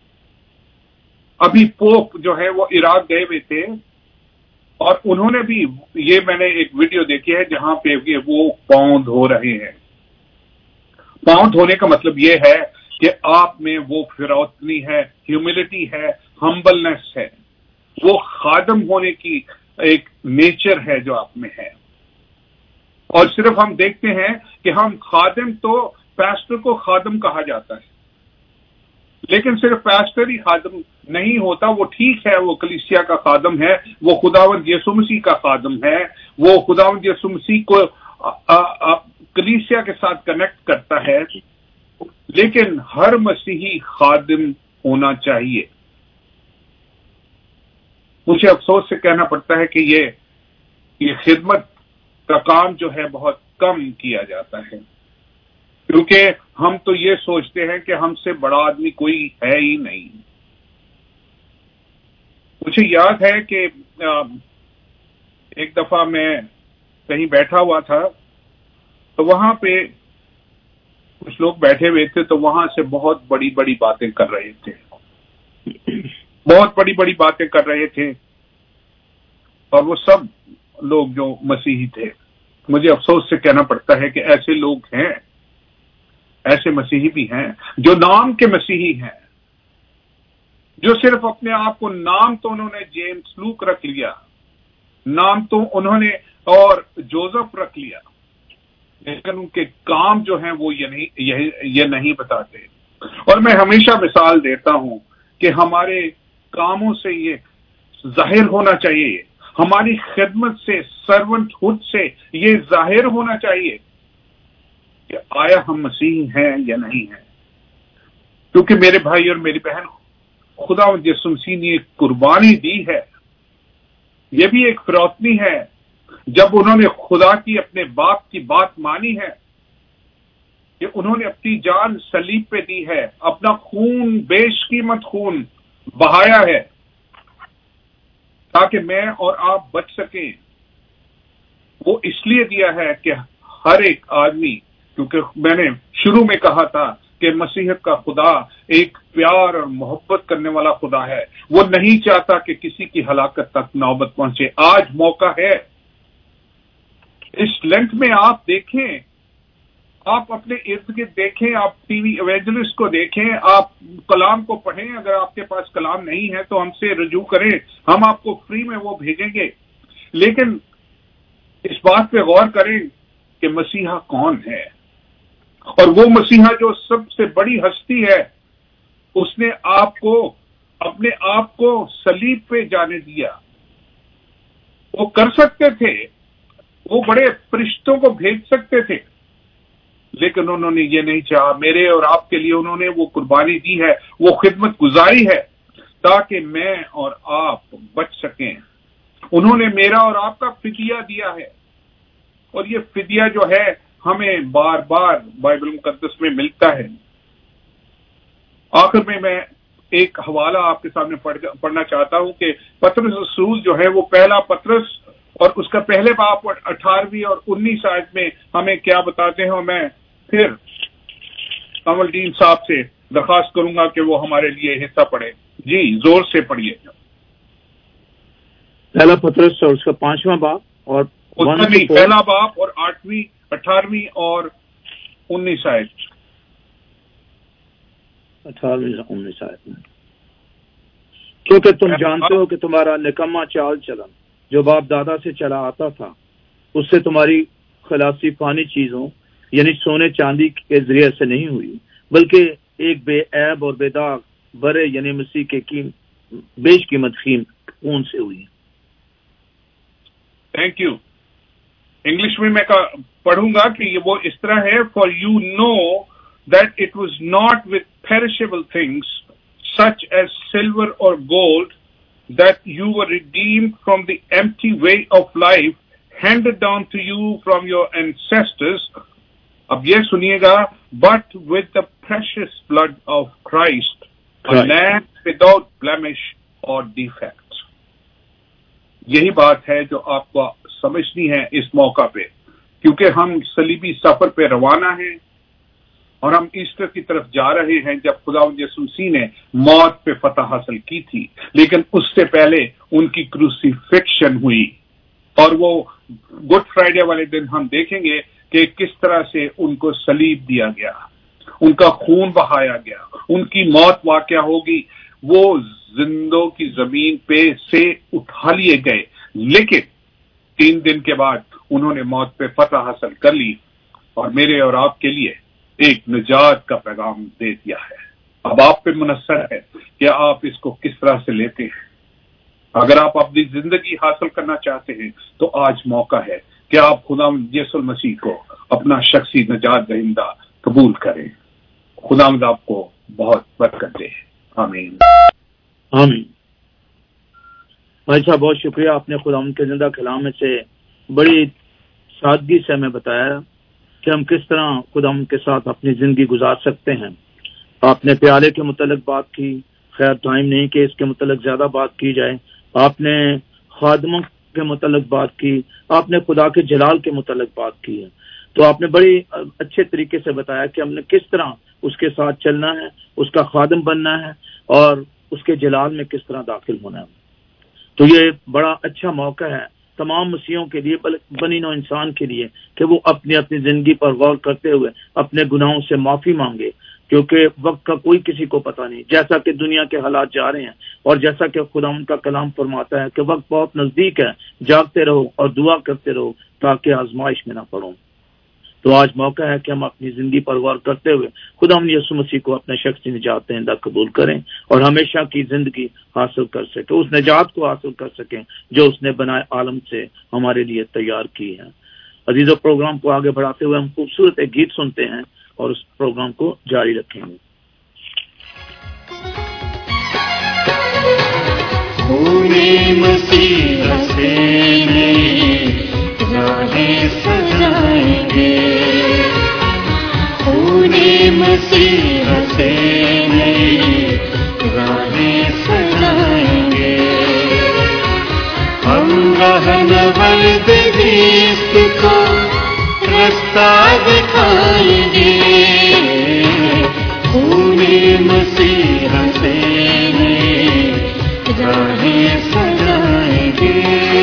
ابھی پوپ جو ہے وہ عراق گئے ہوئے تھے, اور انہوں نے بھی, یہ میں نے ایک ویڈیو دیکھی ہے جہاں پہ وہ پاؤں دھو رہے ہیں. پاؤں دھونے کا مطلب یہ ہے کہ آپ میں وہ فروتنی ہے, ہیوملٹی ہے, ہمبلنس ہے, وہ خادم ہونے کی ایک نیچر ہے جو آپ میں ہے. اور صرف ہم دیکھتے ہیں کہ ہم خادم, تو پیسٹر کو خادم کہا جاتا ہے, لیکن صرف پیسٹر ہی خادم نہیں ہوتا. وہ ٹھیک ہے, وہ کلیسیا کا خادم ہے, وہ خداوند یسوع مسیح کا خادم ہے, وہ خداوند یسوع مسیح کو کلیسیا کے ساتھ کنیکٹ کرتا ہے, لیکن ہر مسیحی خادم ہونا چاہیے. مجھے افسوس سے کہنا پڑتا ہے کہ یہ یہ خدمت کا کام جو ہے بہت کم کیا جاتا ہے, کیونکہ ہم تو یہ سوچتے ہیں کہ ہم سے بڑا آدمی کوئی ہے ہی نہیں. مجھے یاد ہے کہ ایک دفعہ میں کہیں بیٹھا ہوا تھا, تو وہاں پہ کچھ لوگ بیٹھے ہوئے تھے, تو وہاں سے بہت بڑی بڑی باتیں کر رہے تھے, بہت بڑی بڑی باتیں کر رہے تھے, اور وہ سب لوگ جو مسیحی تھے. مجھے افسوس سے کہنا پڑتا ہے کہ ایسے لوگ ہیں, ایسے مسیحی بھی ہیں جو نام کے مسیحی ہیں, جو صرف اپنے آپ کو, نام تو انہوں نے جیمس لوک رکھ لیا, نام تو انہوں نے اور جوزف رکھ لیا, لیکن ان کے کام جو ہیں وہ یہ نہیں یہ نہیں بتاتے. اور میں ہمیشہ مثال دیتا ہوں کہ ہمارے کاموں سے یہ ظاہر ہونا چاہیے، ہماری خدمت سے، سرونٹ ہوڈ سے یہ ظاہر ہونا چاہیے کہ آیا ہم مسیحی ہیں یا نہیں ہیں. کیونکہ میرے بھائی اور میری بہن، خدا یسوع مسیح نے ایک قربانی دی ہے، یہ بھی ایک فروتنی ہے. جب انہوں نے خدا کی اپنے باپ کی بات مانی ہے کہ انہوں نے اپنی جان صلیب پہ دی ہے، اپنا خون، بیش قیمت خون بہایا ہے تاکہ میں اور آپ بچ سکیں. وہ اس لیے دیا ہے کہ ہر ایک آدمی، کیونکہ میں نے شروع میں کہا تھا کہ مسیحیت کا خدا ایک پیار اور محبت کرنے والا خدا ہے، وہ نہیں چاہتا کہ کسی کی ہلاکت تک نوبت پہنچے. آج موقع ہے. اس لینٹ میں آپ دیکھیں، آپ اپنے ارد گرد دیکھیں، آپ ٹی وی ایونجلسٹ کو دیکھیں، آپ کلام کو پڑھیں. اگر آپ کے پاس کلام نہیں ہے تو ہم سے رجوع کریں، ہم آپ کو فری میں وہ بھیجیں گے. لیکن اس بات پہ غور کریں کہ مسیحا کون ہے، اور وہ مسیحا جو سب سے بڑی ہستی ہے، اس نے آپ کو، اپنے آپ کو صلیب پہ جانے دیا. وہ کر سکتے تھے، وہ بڑے فرشتوں کو بھیج سکتے تھے، لیکن انہوں نے یہ نہیں چاہا. میرے اور آپ کے لیے انہوں نے وہ قربانی دی ہے، وہ خدمت گزاری ہے تاکہ میں اور آپ بچ سکیں. انہوں نے میرا اور آپ کا فدیہ دیا ہے، اور یہ فدیہ جو ہے ہمیں بار بار بائبل مقدس میں ملتا ہے. آخر میں میں ایک حوالہ آپ کے سامنے پڑھنا چاہتا ہوں کہ پطرس رسول جو ہے وہ پہلا پطرس اور اس کا پہلے باب اٹھارہویں اور انیس آیت میں ہمیں کیا بتاتے ہیں. میں پھر کمل دین صاحب سے درخواست کروں گا کہ وہ ہمارے لیے حصہ پڑھے. جی زور سے پڑھیے. پہلا پطرس اور اس کا پانچواں باب اور پہلا باب اور آٹھویں، اٹھارہویں اور انیس آیت. اٹھارہویں انیس آیت میں، کیونکہ تم جانتے ہو کہ تمہارا نکما چال چلن جو باپ دادا سے چلا آتا تھا، اس سے تمہاری خلاصی فانی چیزوں یعنی سونے چاندی کے ذریعے سے نہیں ہوئی، بلکہ ایک بے عیب اور بے داغ برے یعنی مسیح کے بیش قیمت خون سے ہوئی. Thank you. انگلش میں میں پڑھوں گا کہ یہ وہ اس طرح ہے. For you know that it was not with perishable things such as silver or gold that you were redeemed from the empty way of life handed down to you from your ancestors. اب یہ سنیے گا, but with the precious blood of Christ, a lamb without blemish or defect. یہی بات ہے جو آپ کو سمجھنی ہے اس موقع پہ, کیونکہ ہم صلیبی سفر پہ روانہ ہیں اور ہم ایسٹر کی طرف جا رہے ہیں جب خداوند یسوع مسیح نے موت پہ فتح حاصل کی تھی, لیکن اس سے پہلے ان کی کروسیفکشن ہوئی. اور وہ گڈ فرائیڈے والے دن ہم دیکھیں گے کہ کس طرح سے ان کو صلیب دیا گیا, ان کا خون بہایا گیا, ان کی موت واقع ہوگی, وہ زندوں کی زمین پہ سے اٹھا لیے گئے, لیکن تین دن کے بعد انہوں نے موت پہ فتح حاصل کر لی اور میرے اور آپ کے لیے ایک نجات کا پیغام دے دیا ہے. اب آپ پہ منحصر ہے کہ آپ اس کو کس طرح سے لیتے ہیں. اگر آپ اپنی زندگی حاصل کرنا چاہتے ہیں تو آج موقع ہے کہ آپ خدا یسوع مسیح کو اپنا شخصی نجات دہندہ قبول کریں. خداوند آپ کو بہت برکت دے. آمین آمین. بھائی صاحب بہت شکریہ, آپ نے خداوند کے زندہ کلام میں سے بڑی سادگی سے ہمیں بتایا کہ ہم کس طرح خداوند کے ساتھ اپنی زندگی گزار سکتے ہیں. آپ نے پیالے کے متعلق بات کی, خیر ٹائم نہیں کہ اس کے متعلق زیادہ بات کی جائے. آپ نے خادموں کے متعلق بات کی, آپ نے خدا کے جلال کے متعلق بات کی ہے. تو آپ نے بڑی اچھے طریقے سے بتایا کہ ہم نے کس طرح اس کے ساتھ چلنا ہے, اس کا خادم بننا ہے اور اس کے جلال میں کس طرح داخل ہونا ہے. تو یہ بڑا اچھا موقع ہے تمام مسیحوں کے لیے, بنی نوع انسان کے لیے, کہ وہ اپنی اپنی زندگی پر غور کرتے ہوئے اپنے گناہوں سے معافی مانگے, کیونکہ وقت کا کوئی کسی کو پتہ نہیں. جیسا کہ دنیا کے حالات جا رہے ہیں اور جیسا کہ خدا ان کا کلام فرماتا ہے کہ وقت بہت نزدیک ہے, جاگتے رہو اور دعا کرتے رہو تاکہ آزمائش میں نہ پڑو. تو آج موقع ہے کہ ہم اپنی زندگی پر غور کرتے ہوئے خدا ہم یسوع مسیح کو اپنا شخصی نجات دہندہ قبول کریں اور ہمیشہ کی زندگی حاصل کر سکیں، اس نجات کو حاصل کر سکیں جو اس نے بنائے عالم سے ہمارے لیے تیار کی ہے۔ عزیزو، پروگرام کو آگے بڑھاتے ہوئے ہم خوبصورت ایک گیت سنتے ہیں اور اس پروگرام کو جاری رکھیں گے۔ خونِ مسیح سے نئی راہیں سجائیں گے، خونِ مسیح سے نئی راہیں سجائیں گے، ہم رہنورد زیست کو رستہ دکھائیں گے، خونِ مسیح سے نئی راہیں سجائیں گے۔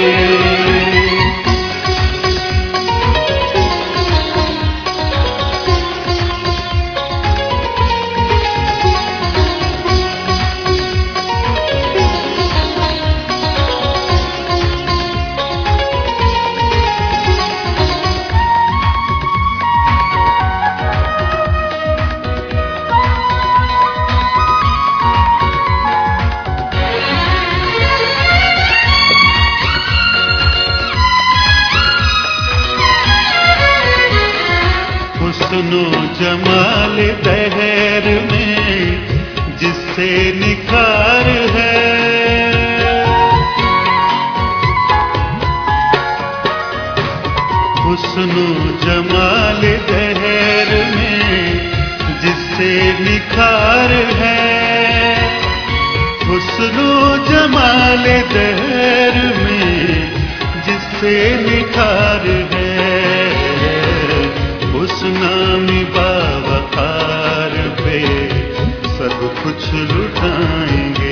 حسن و جمال دہر میں جس سے نکھار ہے، حسن و جمال دہر میں جس سے نکھار ہے، حسن و جمال دہر میں جس سے نکھار ہے، اس نام باوقار پہ سب کچھ لٹائیں گے،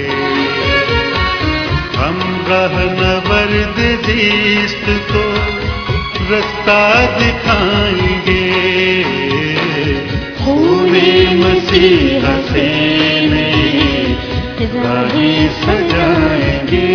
ہم رہنورد زیست کو رستہ دکھائیں گے، خونِ مسیح سے نئی راہیں سجائیں گے۔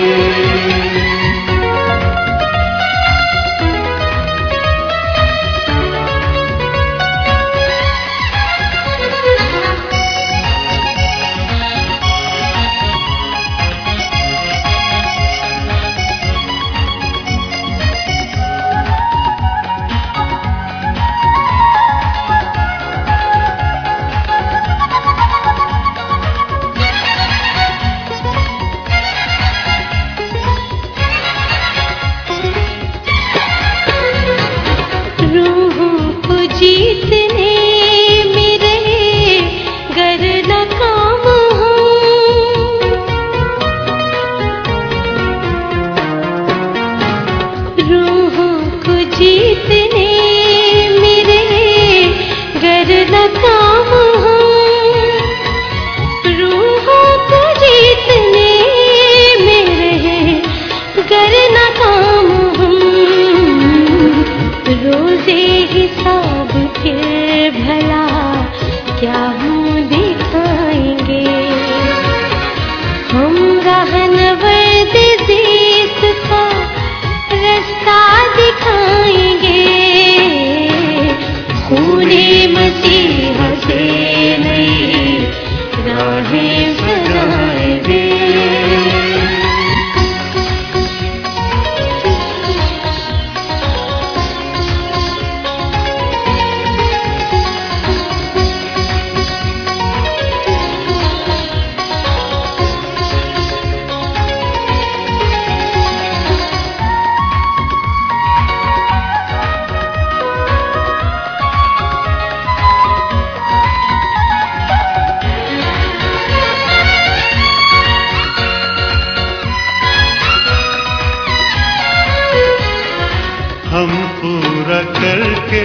ہم پورا کر کے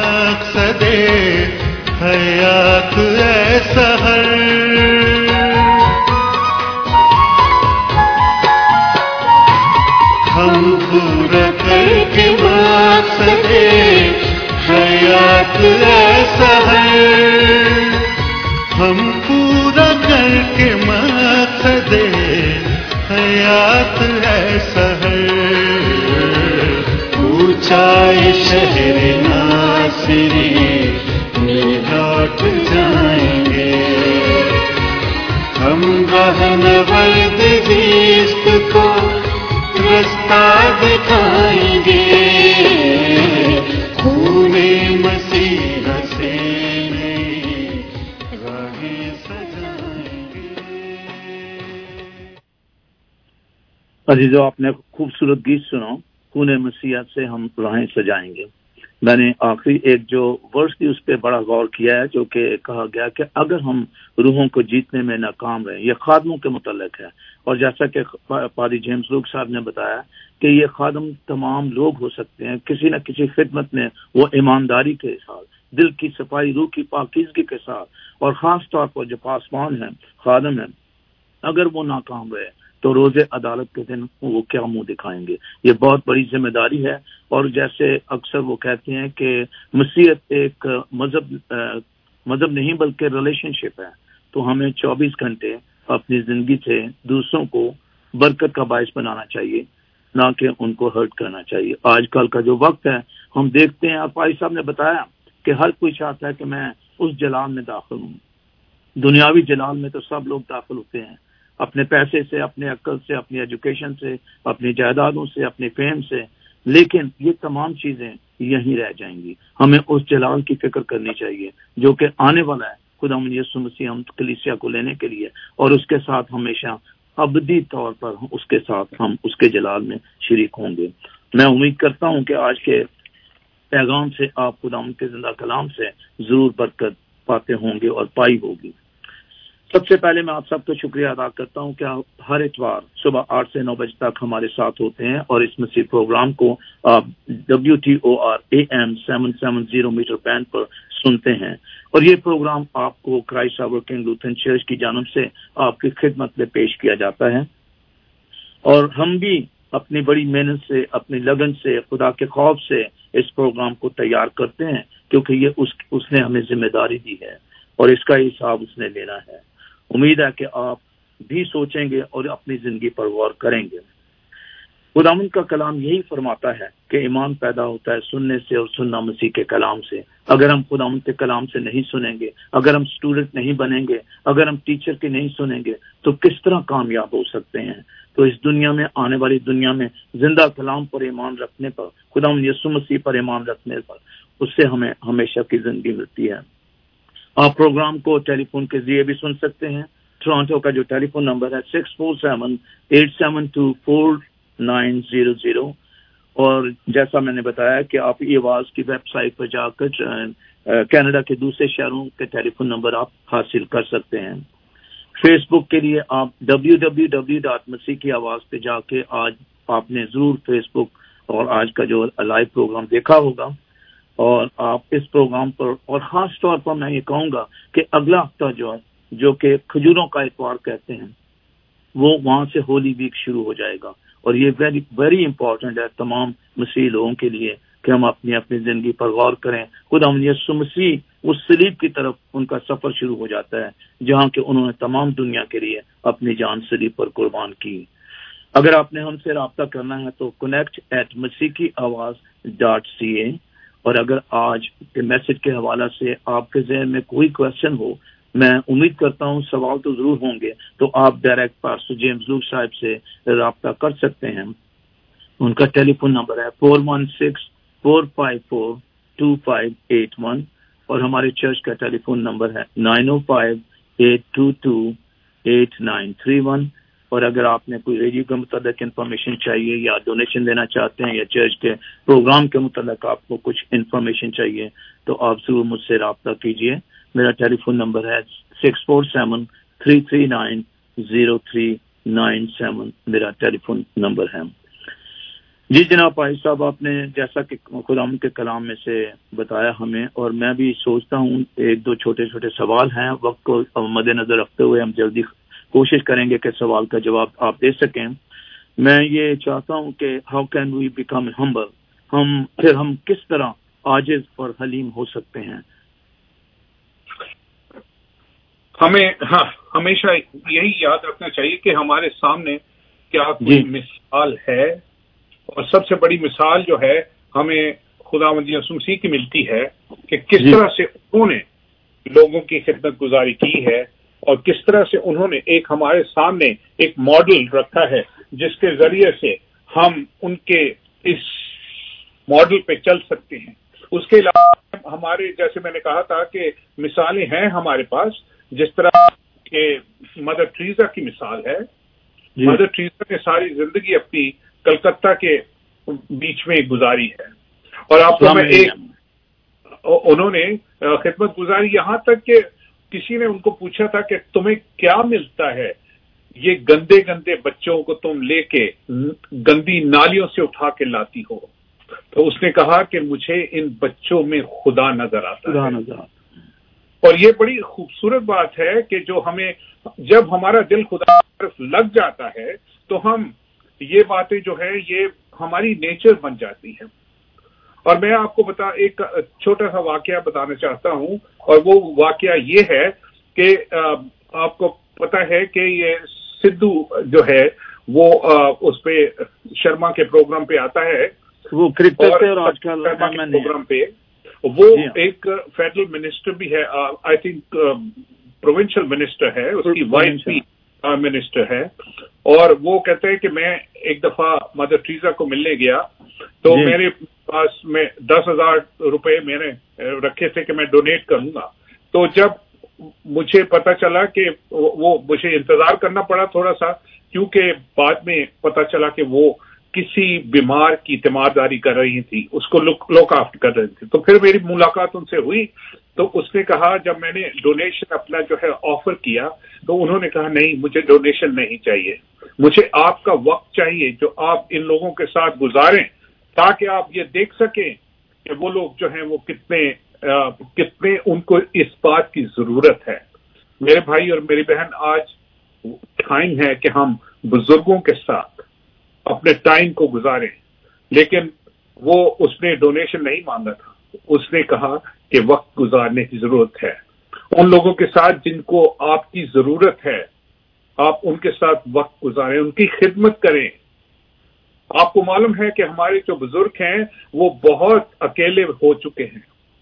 مقصد حیات اے سحر، ہم پورا کر کے مقصد حیات اے سحر، ہم پورا کر کے مقصد حیات اے سحر، اونچائی شہر ناس तशरीफ में लौट जाएंगे। हम रहनवर्द इश्क को रास्ता दिखाएंगे, खूने मसीह से नई राहें सजाएंगे। अजीजों, आपने खूबसूरत गीत सुना, खूने मसीह से हम राहें सजाएंगे। मैंने आखिरी एक जो वर्ष थी उस पर बड़ा गौर किया है, जो कि कहा गया कि अगर हम रूहों को जीतने में नाकाम रहे, ये खादमों के मुतल्लिक है। और जैसा कि पादी जेम्स लूक साहब ने बताया कि ये खादम तमाम लोग हो सकते हैं, किसी न किसी खिदमत में वो ईमानदारी के साथ, दिल की सफाई, रूह की पाकीज़गी के साथ, और ख़ास तौर पर जो पासवान है, खादम है, अगर वो नाकाम रहे तो रोज़े अदालत के दिन वो क्या मुंह दिखाएंगे। ये बहुत बड़ी जिम्मेदारी है। और जैसे अक्सर वो कहते हैं कि मसीहत एक मजहब मजहब नहीं बल्कि रिलेशनशिप है, तो हमें चौबीस घंटे अपनी जिंदगी से दूसरों को बरकत का बायस बनाना चाहिए, ना कि उनको हर्ट करना चाहिए। आजकल का जो वक्त है, हम देखते हैं, पाई साहब ने बताया कि हर कोई चाहता है कि मैं उस जलाल में दाखिल हूँ। दुनियावी जलाल में तो सब लोग दाखिल होते हैं, अपने पैसे से, अपने अक्ल से, अपनी एजुकेशन से, अपनी जायदादों से, अपने फेम से, लेकिन ये तमाम चीजें यहीं रह जाएंगी। हमें उस जलाल की फिक्र करनी चाहिए जो कि आने वाला है, खुदावंद यीशु मसीह हम कलीसिया को लेने के लिए, और उसके साथ हमेशा अबदी तौर पर उसके साथ हम उसके जलाल में शरीक होंगे। मैं उम्मीद करता हूं कि आज के पैगाम से आप खुदावंद के जिंदा कलाम से जरूर बरकत पाते होंगे और पाई होगी। सबसे पहले मैं आप सबका शुक्रिया अदा करता हूं कि हर इतवार सुबह आठ से नौ बजे तक हमारे साथ होते हैं और इस मसीह प्रोग्राम को आप W T O R A M seven seven zero metre band पर सुनते हैं। और ये प्रोग्राम आपको Christ Our King Lutheran Church की जानब से आपकी खिदमत में पेश किया जाता है। और हम भी अपनी बड़ी मेहनत से, अपनी लगन से, खुदा के खौफ से इस प्रोग्राम को तैयार करते हैं, क्योंकि ये उस, उसने हमें जिम्मेदारी दी है और इसका हिसाब उसने लेना है। उम्मीद है कि आप भी सोचेंगे और अपनी जिंदगी पर गौर करेंगे। खुदावंद का कलाम यही फरमाता है कि ईमान पैदा होता है सुनने से और सुनना मसीह के कलाम से। अगर हम खुदावंद के कलाम से नहीं सुनेंगे, अगर हम स्टूडेंट नहीं बनेंगे, अगर हम टीचर के नहीं सुनेंगे, तो किस तरह कामयाब हो सकते हैं। तो इस दुनिया में, आने वाली दुनिया में, जिंदा कलाम पर ईमान रखने पर, खुदावंद यीशु मसीह पर ईमान रखने पर, उससे हमें हमेशा की जिंदगी मिलती है। आप प्रोग्राम को टेलीफोन के जरिए भी सुन सकते हैं। टोरंटो का जो टेलीफोन नंबर है six four seven eight seven two four nine zero zero. और जैसा मैंने बताया कि आप ये आवाज की वेबसाइट पर जाकर कनाडा के दूसरे शहरों के टेलीफोन नंबर आप हासिल कर सकते हैं। फेसबुक के लिए आप डब्ल्यू डब्ल्यू डब्ल्यू डॉट मसीह की आवाज पे जाके आज आपने जरूर फेसबुक और आज का जो लाइव प्रोग्राम देखा होगा। और आप इस प्रोग्राम पर, और खास तौर पर मैं ये कहूंगा कि अगला हफ्ता जो है, जो कि खजूरों का इतवार कहते हैं, वो वहां से होली वीक शुरू हो जाएगा। और ये वेरी वेरी इंपॉर्टेंट है तमाम मसीह लोगों के लिए कि हम अपनी अपनी जिंदगी पर गौर करें। खुदावंद यीशु मसीह उस सलीब की तरफ उनका सफर शुरू हो जाता है जहां के उन्होंने तमाम दुनिया के लिए अपनी जान सलीब पर कुर्बान की। अगर आपने हमसे राब्ता करना है तो कनेक्ट एट मसीह की आवाज डॉट सी ए। और अगर आज के मैसेज के हवाला से आपके ज़हन में कोई क्वेश्चन हो, मैं उम्मीद करता हूं सवाल तो जरूर होंगे, तो आप डायरेक्ट पास्टर जेम्स लूक साहब से राब्ता कर सकते हैं। उनका टेलीफोन नंबर है four one six four five four two five eight one और हमारे चर्च का टेलीफोन नंबर है nine oh five eight two two eight nine three one. और अगर आपने कोई रेडियो के मुताबिक इन्फॉर्मेशन चाहिए या डोनेशन देना चाहते हैं या चर्च के प्रोग्राम के मुताबिक आपको कुछ इन्फॉर्मेशन चाहिए, तो आप जरूर मुझसे राब्ता कीजिए। मेरा टेलीफोन नंबर है six four seven three three nine zero three nine seven मेरा टेलीफोन नंबर है। जी जनाब भाई साहब, आपने जैसा कि खुदावंद के कलाम में से बताया हमें, और मैं भी सोचता हूँ एक दो छोटे छोटे सवाल हैं, वक्त को मद्देनजर रखते हुए हम जल्दी कोशिश करेंगे कि सवाल का जवाब आप दे सकें। मैं ये चाहता हूं कि how can we become humble, हम फिर हम किस तरह आजिज और हलीम हो सकते हैं। हमें हाँ हमेशा यही याद रखना चाहिए कि हमारे सामने क्या कोई मिसाल है, और सबसे बड़ी मिसाल जो है, हमें خداوند یسوع مسیح کی ملتی ہے کہ کس طرح سے انہوں نے لوگوں کی خدمت گزاری کی ہے اور کس طرح سے انہوں نے ایک ہمارے سامنے ایک ماڈل رکھا ہے جس کے ذریعے سے ہم ان کے اس ماڈل پہ چل سکتے ہیں. اس کے علاوہ ہمارے جیسے میں نے کہا تھا کہ مثالیں ہیں ہمارے پاس، جس طرح کہ مدر ٹریزا کی مثال ہے. جی. مدر ٹریزا نے ساری زندگی اپنی کلکتہ کے بیچ میں گزاری ہے اور آپ کو میں ایک انہوں نے خدمت گزاری یہاں تک کہ کسی نے ان کو پوچھا تھا کہ تمہیں کیا ملتا ہے، یہ گندے گندے بچوں کو تم لے کے گندی نالیوں سے اٹھا کے لاتی ہو، تو اس نے کہا کہ مجھے ان بچوں میں خدا نظر آتا ہے. نظر آتا. اور یہ بڑی خوبصورت بات ہے کہ جو ہمیں جب ہمارا دل خدا کی طرف لگ جاتا ہے تو ہم یہ باتیں جو ہے یہ ہماری نیچر بن جاتی ہے. اور میں آپ کو بتا ایک چھوٹا سا واقعہ بتانا چاہتا ہوں، اور وہ واقعہ یہ ہے کہ آپ کو پتا ہے کہ یہ سدھو جو ہے وہ اس پہ شرما کے پروگرام پہ آتا ہے، وہ کرکٹر پہ اور آج کل پروگرام پہ وہ ایک فیڈرل منسٹر بھی ہے، آئی تھنک پروونشل منسٹر ہے، اس کی وائف بھی منسٹر ہے. اور وہ کہتے ہیں کہ میں ایک دفعہ مدر ٹریزا کو ملنے گیا تو میرے پاس میں دس ہزار روپے میں نے رکھے تھے کہ میں ڈونیٹ کروں گا. تو جب مجھے پتا چلا کہ وہ مجھے انتظار کرنا پڑا تھوڑا سا، کیونکہ بعد میں پتا چلا کہ وہ کسی بیمار کی تیمارداری کر رہی تھی، اس کو لوک آفٹ کر رہی تھی. تو پھر میری ملاقات ان سے ہوئی تو اس نے کہا، جب میں نے ڈونیشن اپنا جو ہے آفر کیا تو انہوں نے کہا نہیں مجھے ڈونیشن نہیں چاہیے، مجھے آپ کا وقت چاہیے جو آپ ان لوگوں کے ساتھ گزاریں تاکہ آپ یہ دیکھ سکیں کہ وہ لوگ جو ہیں وہ کتنے کتنے ان کو اس بات کی ضرورت ہے. میرے بھائی اور میری بہن، آج ٹائم ہے کہ ہم بزرگوں کے ساتھ اپنے ٹائم کو گزاریں، لیکن وہ اس نے ڈونیشن نہیں مانگا تھا، اس نے کہا کہ وقت گزارنے کی ضرورت ہے. ان لوگوں کے ساتھ جن کو آپ کی ضرورت ہے آپ ان کے ساتھ وقت گزاریں، ان کی خدمت کریں. آپ کو معلوم ہے کہ ہمارے جو بزرگ ہیں وہ بہت اکیلے ہو چکے ہیں،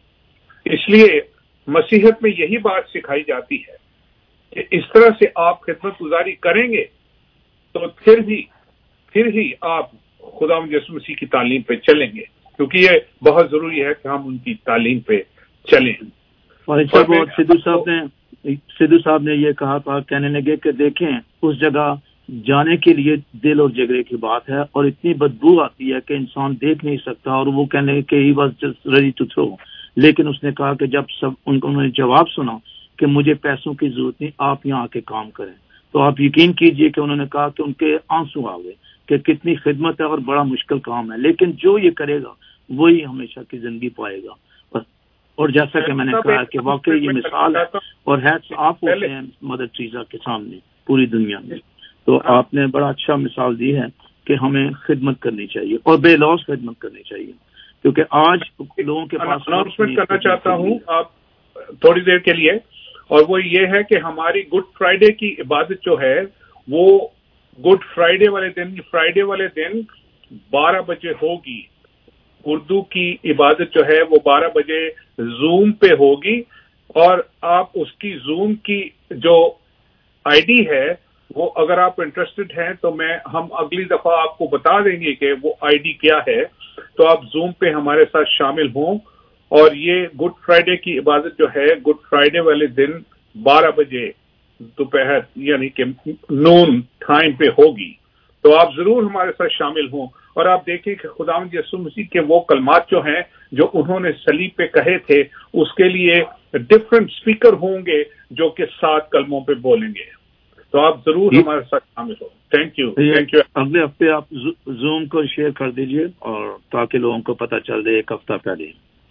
اس لیے مسیحیت میں یہی بات سکھائی جاتی ہے کہ اس طرح سے آپ خدمت گزاری کریں گے تو پھر ہی پھر ہی آپ خداوند یسوع مسیح کی تعلیم پہ چلیں گے، کیونکہ یہ بہت ضروری ہے کہ ہم ان کی تعلیم پہ چلیں. اور سدھو صاحب نے سدھو صاحب نے یہ کہا تھا، کہنے لگے کہ دیکھیں اس جگہ جانے کے لیے دل اور جگرے کی بات ہے اور اتنی بدبو آتی ہے کہ انسان دیکھ نہیں سکتا، اور وہ کہنے لگے کہ he was just ready to throw. لیکن اس نے کہا کہ جب سب ان کو انہوں نے جواب سنا کہ مجھے پیسوں کی ضرورت نہیں، آپ یہاں آ کے کام کریں، تو آپ یقین کیجئے کہ انہوں نے کہا کہ ان کے آنسو آ گئے کہ کتنی خدمت ہے اور بڑا مشکل کام ہے، لیکن جو یہ کرے گا وہی ہمیشہ کی زندگی پائے گا. اور جیسا کہ میں نے کہا کہ واقعی یہ مثال ہے اور ہیٹس آف ہوتے ہیں مدر ٹریزا کے سامنے پوری دنیا میں. تو آپ نے بڑا اچھا مثال دی ہے کہ ہمیں خدمت کرنی چاہیے اور بے لوث خدمت کرنی چاہیے، کیونکہ آج لوگوں کے پاس اناؤنسمنٹ کرنا چاہتا ہوں آپ تھوڑی دیر کے لیے، اور وہ یہ ہے کہ ہماری گڈ فرائیڈے کی عبادت جو ہے وہ گڈ فرائیڈے والے دن فرائیڈے والے دن بارہ بجے ہوگی. اردو کی عبادت جو ہے وہ بارہ بجے زوم پہ ہوگی، اور آپ اس کی زوم کی جو آئی ڈی ہے وہ اگر آپ انٹرسٹڈ ہیں تو میں ہم اگلی دفعہ آپ کو بتا دیں گے کہ وہ آئی ڈی کیا ہے، تو آپ زوم پہ ہمارے ساتھ شامل ہوں. اور یہ گڈ فرائیڈے کی عبادت جو ہے گڈ فرائیڈے والے دن بارہ بجے دوپہر یعنی کہ نون ٹائم پہ ہوگی، تو آپ ضرور ہمارے ساتھ شامل ہوں. اور آپ دیکھیں کہ خداوند یسوع مسیح کے وہ کلمات جو ہیں جو انہوں نے صلیب پہ کہے تھے اس کے لیے ڈفرینٹ اسپیکر ہوں گے جو کہ سات کلموں پہ بولیں گے، تو آپ ضرور ہمارے ساتھ شامل ہوں. Thank you thank you. اگلے ہفتے آپ زوم کو شیئر کر دیجئے اور تاکہ لوگوں کو پتہ چل دے ایک ہفتہ پہلے.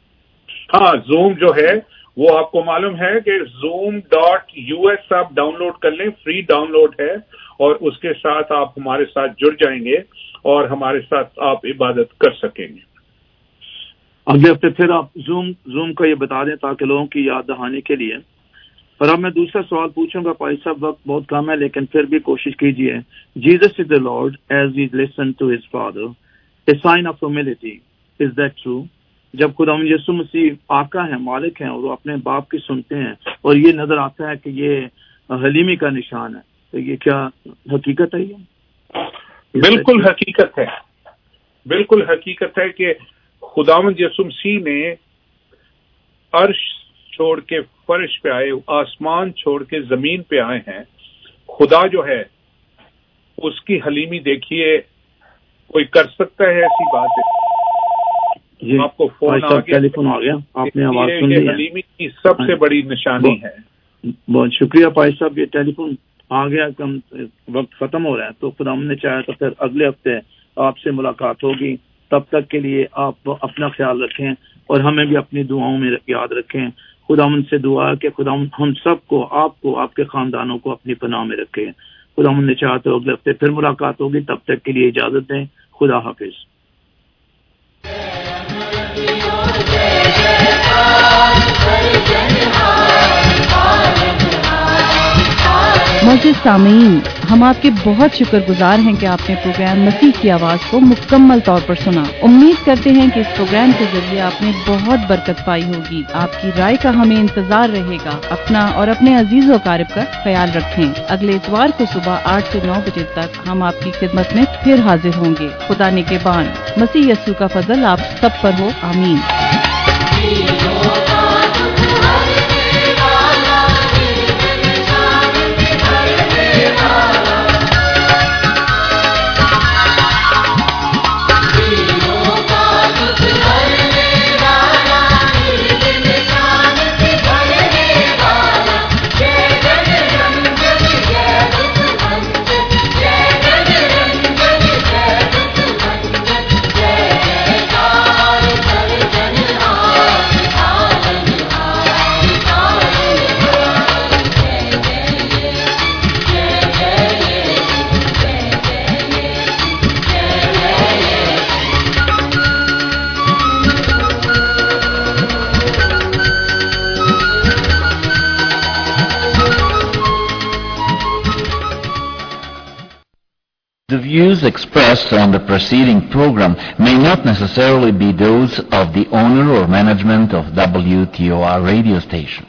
ہاں زوم جو ہے وہ آپ کو معلوم ہے کہ زوم ڈاٹ یو ایس آپ ڈاؤن لوڈ کر لیں، فری ڈاؤن لوڈ ہے، اور اس کے ساتھ آپ ہمارے ساتھ جڑ جائیں گے اور ہمارے ساتھ آپ عبادت کر سکیں گے. اگلے ہفتے پھر آپ زوم زوم کا یہ بتا دیں تاکہ لوگوں کی یاد دہانی کے لیے. اور اب میں دوسرا سوال پوچھوں گا، پائی صاحب وقت بہت کم ہے لیکن پھر بھی کوشش کیجیے. Jesus is the Lord as we listen to his father, a sign of humility, is that true? جب خداوند یسوع مسیح آقا ہیں، مالک ہیں، اور وہ اپنے باپ کی سنتے ہیں اور یہ نظر آتا ہے کہ یہ حلیمی کا نشان ہے، تو یہ کیا حقیقت ہے؟ یہ بالکل حقیقت ہے، بالکل حقیقت ہے کہ خداوند یسوع مسیح نے عرش چھوڑ کے فرش پہ آئے، آسمان چھوڑ کے زمین پہ آئے ہیں. خدا جو ہے اس کی حلیمی دیکھیے، کوئی کر سکتا ہے ایسی بات ہے؟ جی آپ کو فون آ گیا، ٹیلی فون آ گیا، آپ نے آواز سن لی. حلیمی کی سب سے بڑی نشانی ہے. بہت شکریہ پائی صاحب، یہ ٹیلی فون آ گیا، کم وقت ختم ہو رہا ہے، تو خدا نے چاہا تو پھر اگلے ہفتے آپ سے ملاقات ہوگی. تب تک کے لیے آپ اپنا خیال رکھیں اور ہمیں بھی اپنی دعاؤں میں یاد رکھیں. خدا ان سے دعا کہ خدا ہم سب کو، آپ کو، آپ کے خاندانوں کو اپنی پناہ میں رکھے. خدا نے چاہا تو اگلے ہفتے پھر ملاقات ہوگی. تب تک کے لیے اجازت دیں. خدا حافظ. معزز سامعین، ہم آپ کے بہت شکر گزار ہیں کہ آپ نے پروگرام مسیح کی آواز کو مکمل طور پر سنا. امید کرتے ہیں کہ اس پروگرام کے ذریعے آپ نے بہت برکت پائی ہوگی. آپ کی رائے کا ہمیں انتظار رہے گا. اپنا اور اپنے عزیز و اقارب کا خیال رکھیں. اگلے اتوار کو صبح آٹھ سے نو بجے تک ہم آپ کی خدمت میں پھر حاضر ہوں گے. خدا نگہبان. مسیح یسوع کا فضل آپ سب پر ہو. آمین. The views expressed on the preceding program may not necessarily be those of the owner or management of W T O R radio station.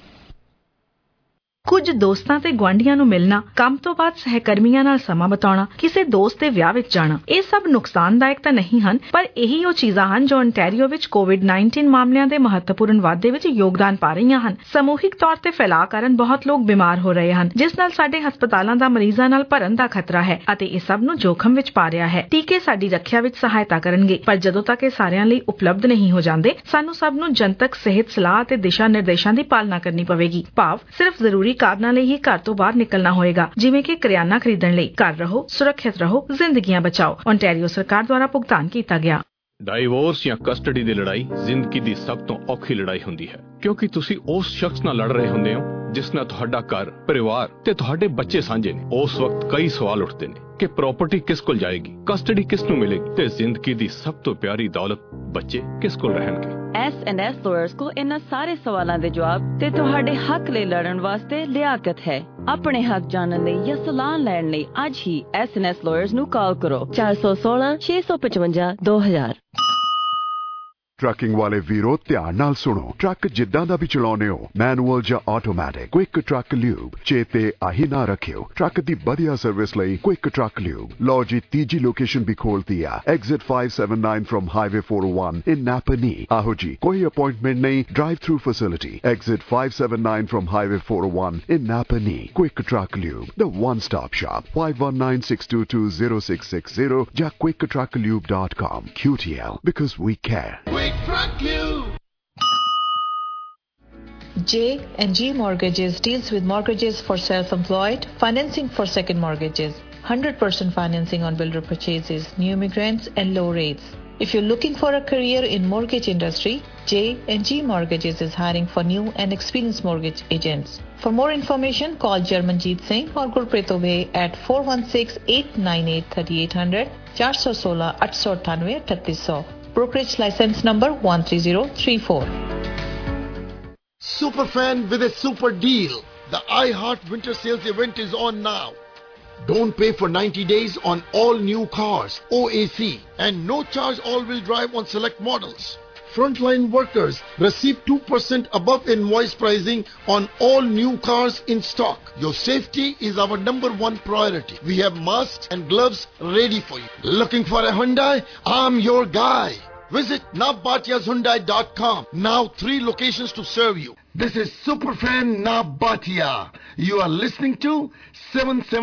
ਕੁਝ ਦੋਸਤਾਂ ਤੇ ਗੁਆਂਢੀਆਂ ਨੂੰ ਮਿਲਣਾ, ਕੰਮ ਤੋਂ ਬਾਅਦ ਸਹਿਕਰਮੀਆਂ ਨਾਲ ਸਮਾਂ ਬਿਤਾਉਣਾ, ਕਿਸੇ ਦੋਸਤ ਦੇ ਵਿਆਹ ਵਿੱਚ ਜਾਣਾ, ਇਹ ਸਭ ਨੁਕਸਾਨਦਾਇਕ ਤਾਂ ਨਹੀਂ ਹਨ, ਪਰ ਇਹੀ ਉਹ ਚੀਜ਼ਾਂ ਹਨ ਜੋ ontario ਵਿੱਚ ਕੋਵਿਡ ਉੱਨੀ ਮਾਮਲਿਆਂ ਦੇ ਮਹੱਤਵਪੂਰਨ ਵਾਧੇ ਵਿੱਚ ਯੋਗਦਾਨ ਪਾ ਰਹੀਆਂ ਹਨ. ਸਮੂਹਿਕ ਤੌਰ ਤੇ ਫੈਲਾਅ ਕਾਰਨ ਬਹੁਤ ਲੋਕ ਬਿਮਾਰ ਹੋ ਰਹੇ ਹਨ, ਜਿਸ ਨਾਲ ਸਾਡੇ ਹਸਪਤਾਲਾਂ ਦਾ ਮਰੀਜ਼ਾਂ ਨਾਲ ਭਰਨ ਦਾ ਖਤਰਾ ਹੈ ਅਤੇ ਇਹ ਸਭ ਨੂੰ ਜੋਖਮ ਵਿੱਚ ਪਾ ਰਿਹਾ ਹੈ. ਟੀਕੇ ਸਾਡੀ ਰੱਖਿਆ ਵਿੱਚ ਸਹਾਇਤਾ ਕਰਨਗੇ, ਪਰ ਜਦੋਂ ਤੱਕ ਇਹ ਸਾਰਿਆਂ ਲਈ ਉਪਲਬਧ ਨਹੀਂ ਹੋ ਜਾਂਦੇ, ਸਾਨੂੰ ਸਭ ਨੂੰ ਜਨਤਕ ਸਿਹਤ ਸਲਾਹ ਅਤੇ ਦਿਸ਼ਾ ਨਿਰਦੇਸ਼ਾਂ ਦੀ ਪਾਲਣਾ ਕਰਨੀ ਪਵੇਗੀ. ਭਾਵ ਸਿਰਫ ਜ਼ਰੂਰੀ ਕਾਰਨਾਂ ਲਈ ਹੀ ਘਰ ਤੋਂ ਬਾਹਰ ਨਿਕਲਣਾ ਹੋਏਗਾ, ਜਿਵੇਂ ਕਿ ਕਰਿਆਨਾ ਖਰੀਦਣ ਲਈ. ਘਰ ਰਹੋ, ਸੁਰੱਖਿਅਤ ਰਹੋ, ਜ਼ਿੰਦਗੀਆਂ ਬਚਾਓ. ontario ਸਰਕਾਰ ਦੁਆਰਾ ਭੁਗਤਾਨ ਕੀਤਾ ਗਿਆ. ਡਾਈਵੋਰਸ ਜਾਂ ਕਸਟਡੀ ਦੀ ਲੜਾਈ ਜ਼ਿੰਦਗੀ ਦੀ ਸਭ ਤੋਂ ਔਖੀ ਲੜਾਈ ਹੁੰਦੀ ਹੈ, ਕਿਉਂਕਿ ਤੁਸੀਂ ਉਸ ਸ਼ਖਸ ਨਾਲ ਲੜ ਰਹੇ ਹੁੰਦੇ ਹੋ ਜਿਸ ਨਾਲ ਤੁਹਾਡਾ ਘਰ, ਪਰਿਵਾਰ ਤੇ ਤੁਹਾਡੇ ਬੱਚੇ ਸਾਂਝੇ ਨੇ. ਉਸ ਵਕਤ ਕਈ ਸਵਾਲ ਉੱਠਦੇ ਨੇ ਕਿ ਪ੍ਰਾਪਰਟੀ ਕਿਸ ਕੋਲ ਜਾਏਗੀ, ਕਸਟਡੀ ਕਿਸ ਨੂੰ ਮਿਲੇਗੀ ਤੇ ਜ਼ਿੰਦਗੀ ਦੀ ਸਭ ਤੋਂ ਪਿਆਰੀ ਦੌਲਤ ਬੱਚੇ ਕਿਸ ਕੋਲ ਰਹਿਣਗੇ. ਐਸ ਐਂਡ ਐਸ ਲਾਇਰਸ ਕੋਲ ਇਹਨਾਂ ਸਾਰੇ ਸਵਾਲਾਂ ਦੇ ਜਵਾਬ ਤੇ ਤੁਹਾਡੇ ਹੱਕ ਲਈ ਲੜਨ ਵਾਸਤੇ ਲਿਆਕਤ ਹੈ. ਆਪਣੇ ਹੱਕ ਜਾਣਨ ਲਈ ਜਾਂ ਸਲਾਹ ਲੈਣ ਲਈ ਅੱਜ ਹੀ ਐਸ ਐਂਡ ਐਸ ਲਾਇਰਸ ਨੂੰ ਕਾਲ ਕਰੋ ਚਾਰ ਸੌ ਸੋਲਾਂ ਛੇ ਸੌ ਪਚਵੰਜਾ ਦੋ ਹਜ਼ਾਰ. ਟਰੱਕਿੰਗ ਵਾਲੇ ਵੀਰੋ ਧਿਆਨ ਨਾਲ ਸੁਣੋ. ਟਰੱਕ ਜਿੱਦਾਂ ਦਾ ਵੀ ਚਲਾਉਨੇ ਹੋ, ਮੈਨੂਅਲ ਜਾਂ ਆਟੋਮੈਟਿਕ, ਕੁਇਕ ਟਰੱਕ ਲਿਊਬ ਚੇਤੇ ਆਹੀ ਨਾ ਰੱਖਿਓ. ਟਰੱਕ ਦੀ ਵਧੀਆ ਸਰਵਿਸ ਲਈ ਕੁਇਕ ਟਰੱਕ ਲਿਊਬ. ਲਓ ਜੀ, ਤੀਜੀ ਲੋਕੇਸ਼ਨ ਵੀ ਖੋਲਤੀ ਆ, exit five seventy-nine from highway four oh one in Napanee. ਆਹੋ ਜੀ, ਕੋਈ ਅਪਾਇੰਟਮੈਂਟ ਨਹੀਂ, drive through facility. Exit five seventy-nine from highway four oh one in Napanee. Quick Truck Lube, the one stop shop. five one nine six two two zero six six zero ਜਾਂ quick truck lube dot com. Q T L, because we care. J and G Mortgages deals with mortgages for self-employed, financing for second mortgages, one hundred percent financing on builder purchases, new immigrants and low rates. If you're looking for a career in mortgage industry, J and G Mortgages is hiring for new and experienced mortgage agents. For more information, call Jarmanjeet Singh or Gurpreet Obey at four one six, eight nine eight, three eight zero zero, four one six, eight eight nine eight, three eight zero zero. Brokerage license number one three zero three four. Superfan with a super deal. The iHeart Winter Sales event is on now. Don't pay for ninety days on all new cars, O A C, and no charge all-wheel drive on select models. frontline workers. Receive two percent above invoice pricing on all new cars in stock. Your safety is our number one priority. We have masks and gloves ready for you. Looking for a Hyundai? I'm your guy. Visit navbatias hyundai dot com. Now three locations to serve you. This is Superfan Nav Bhatia. You are listening to seven seven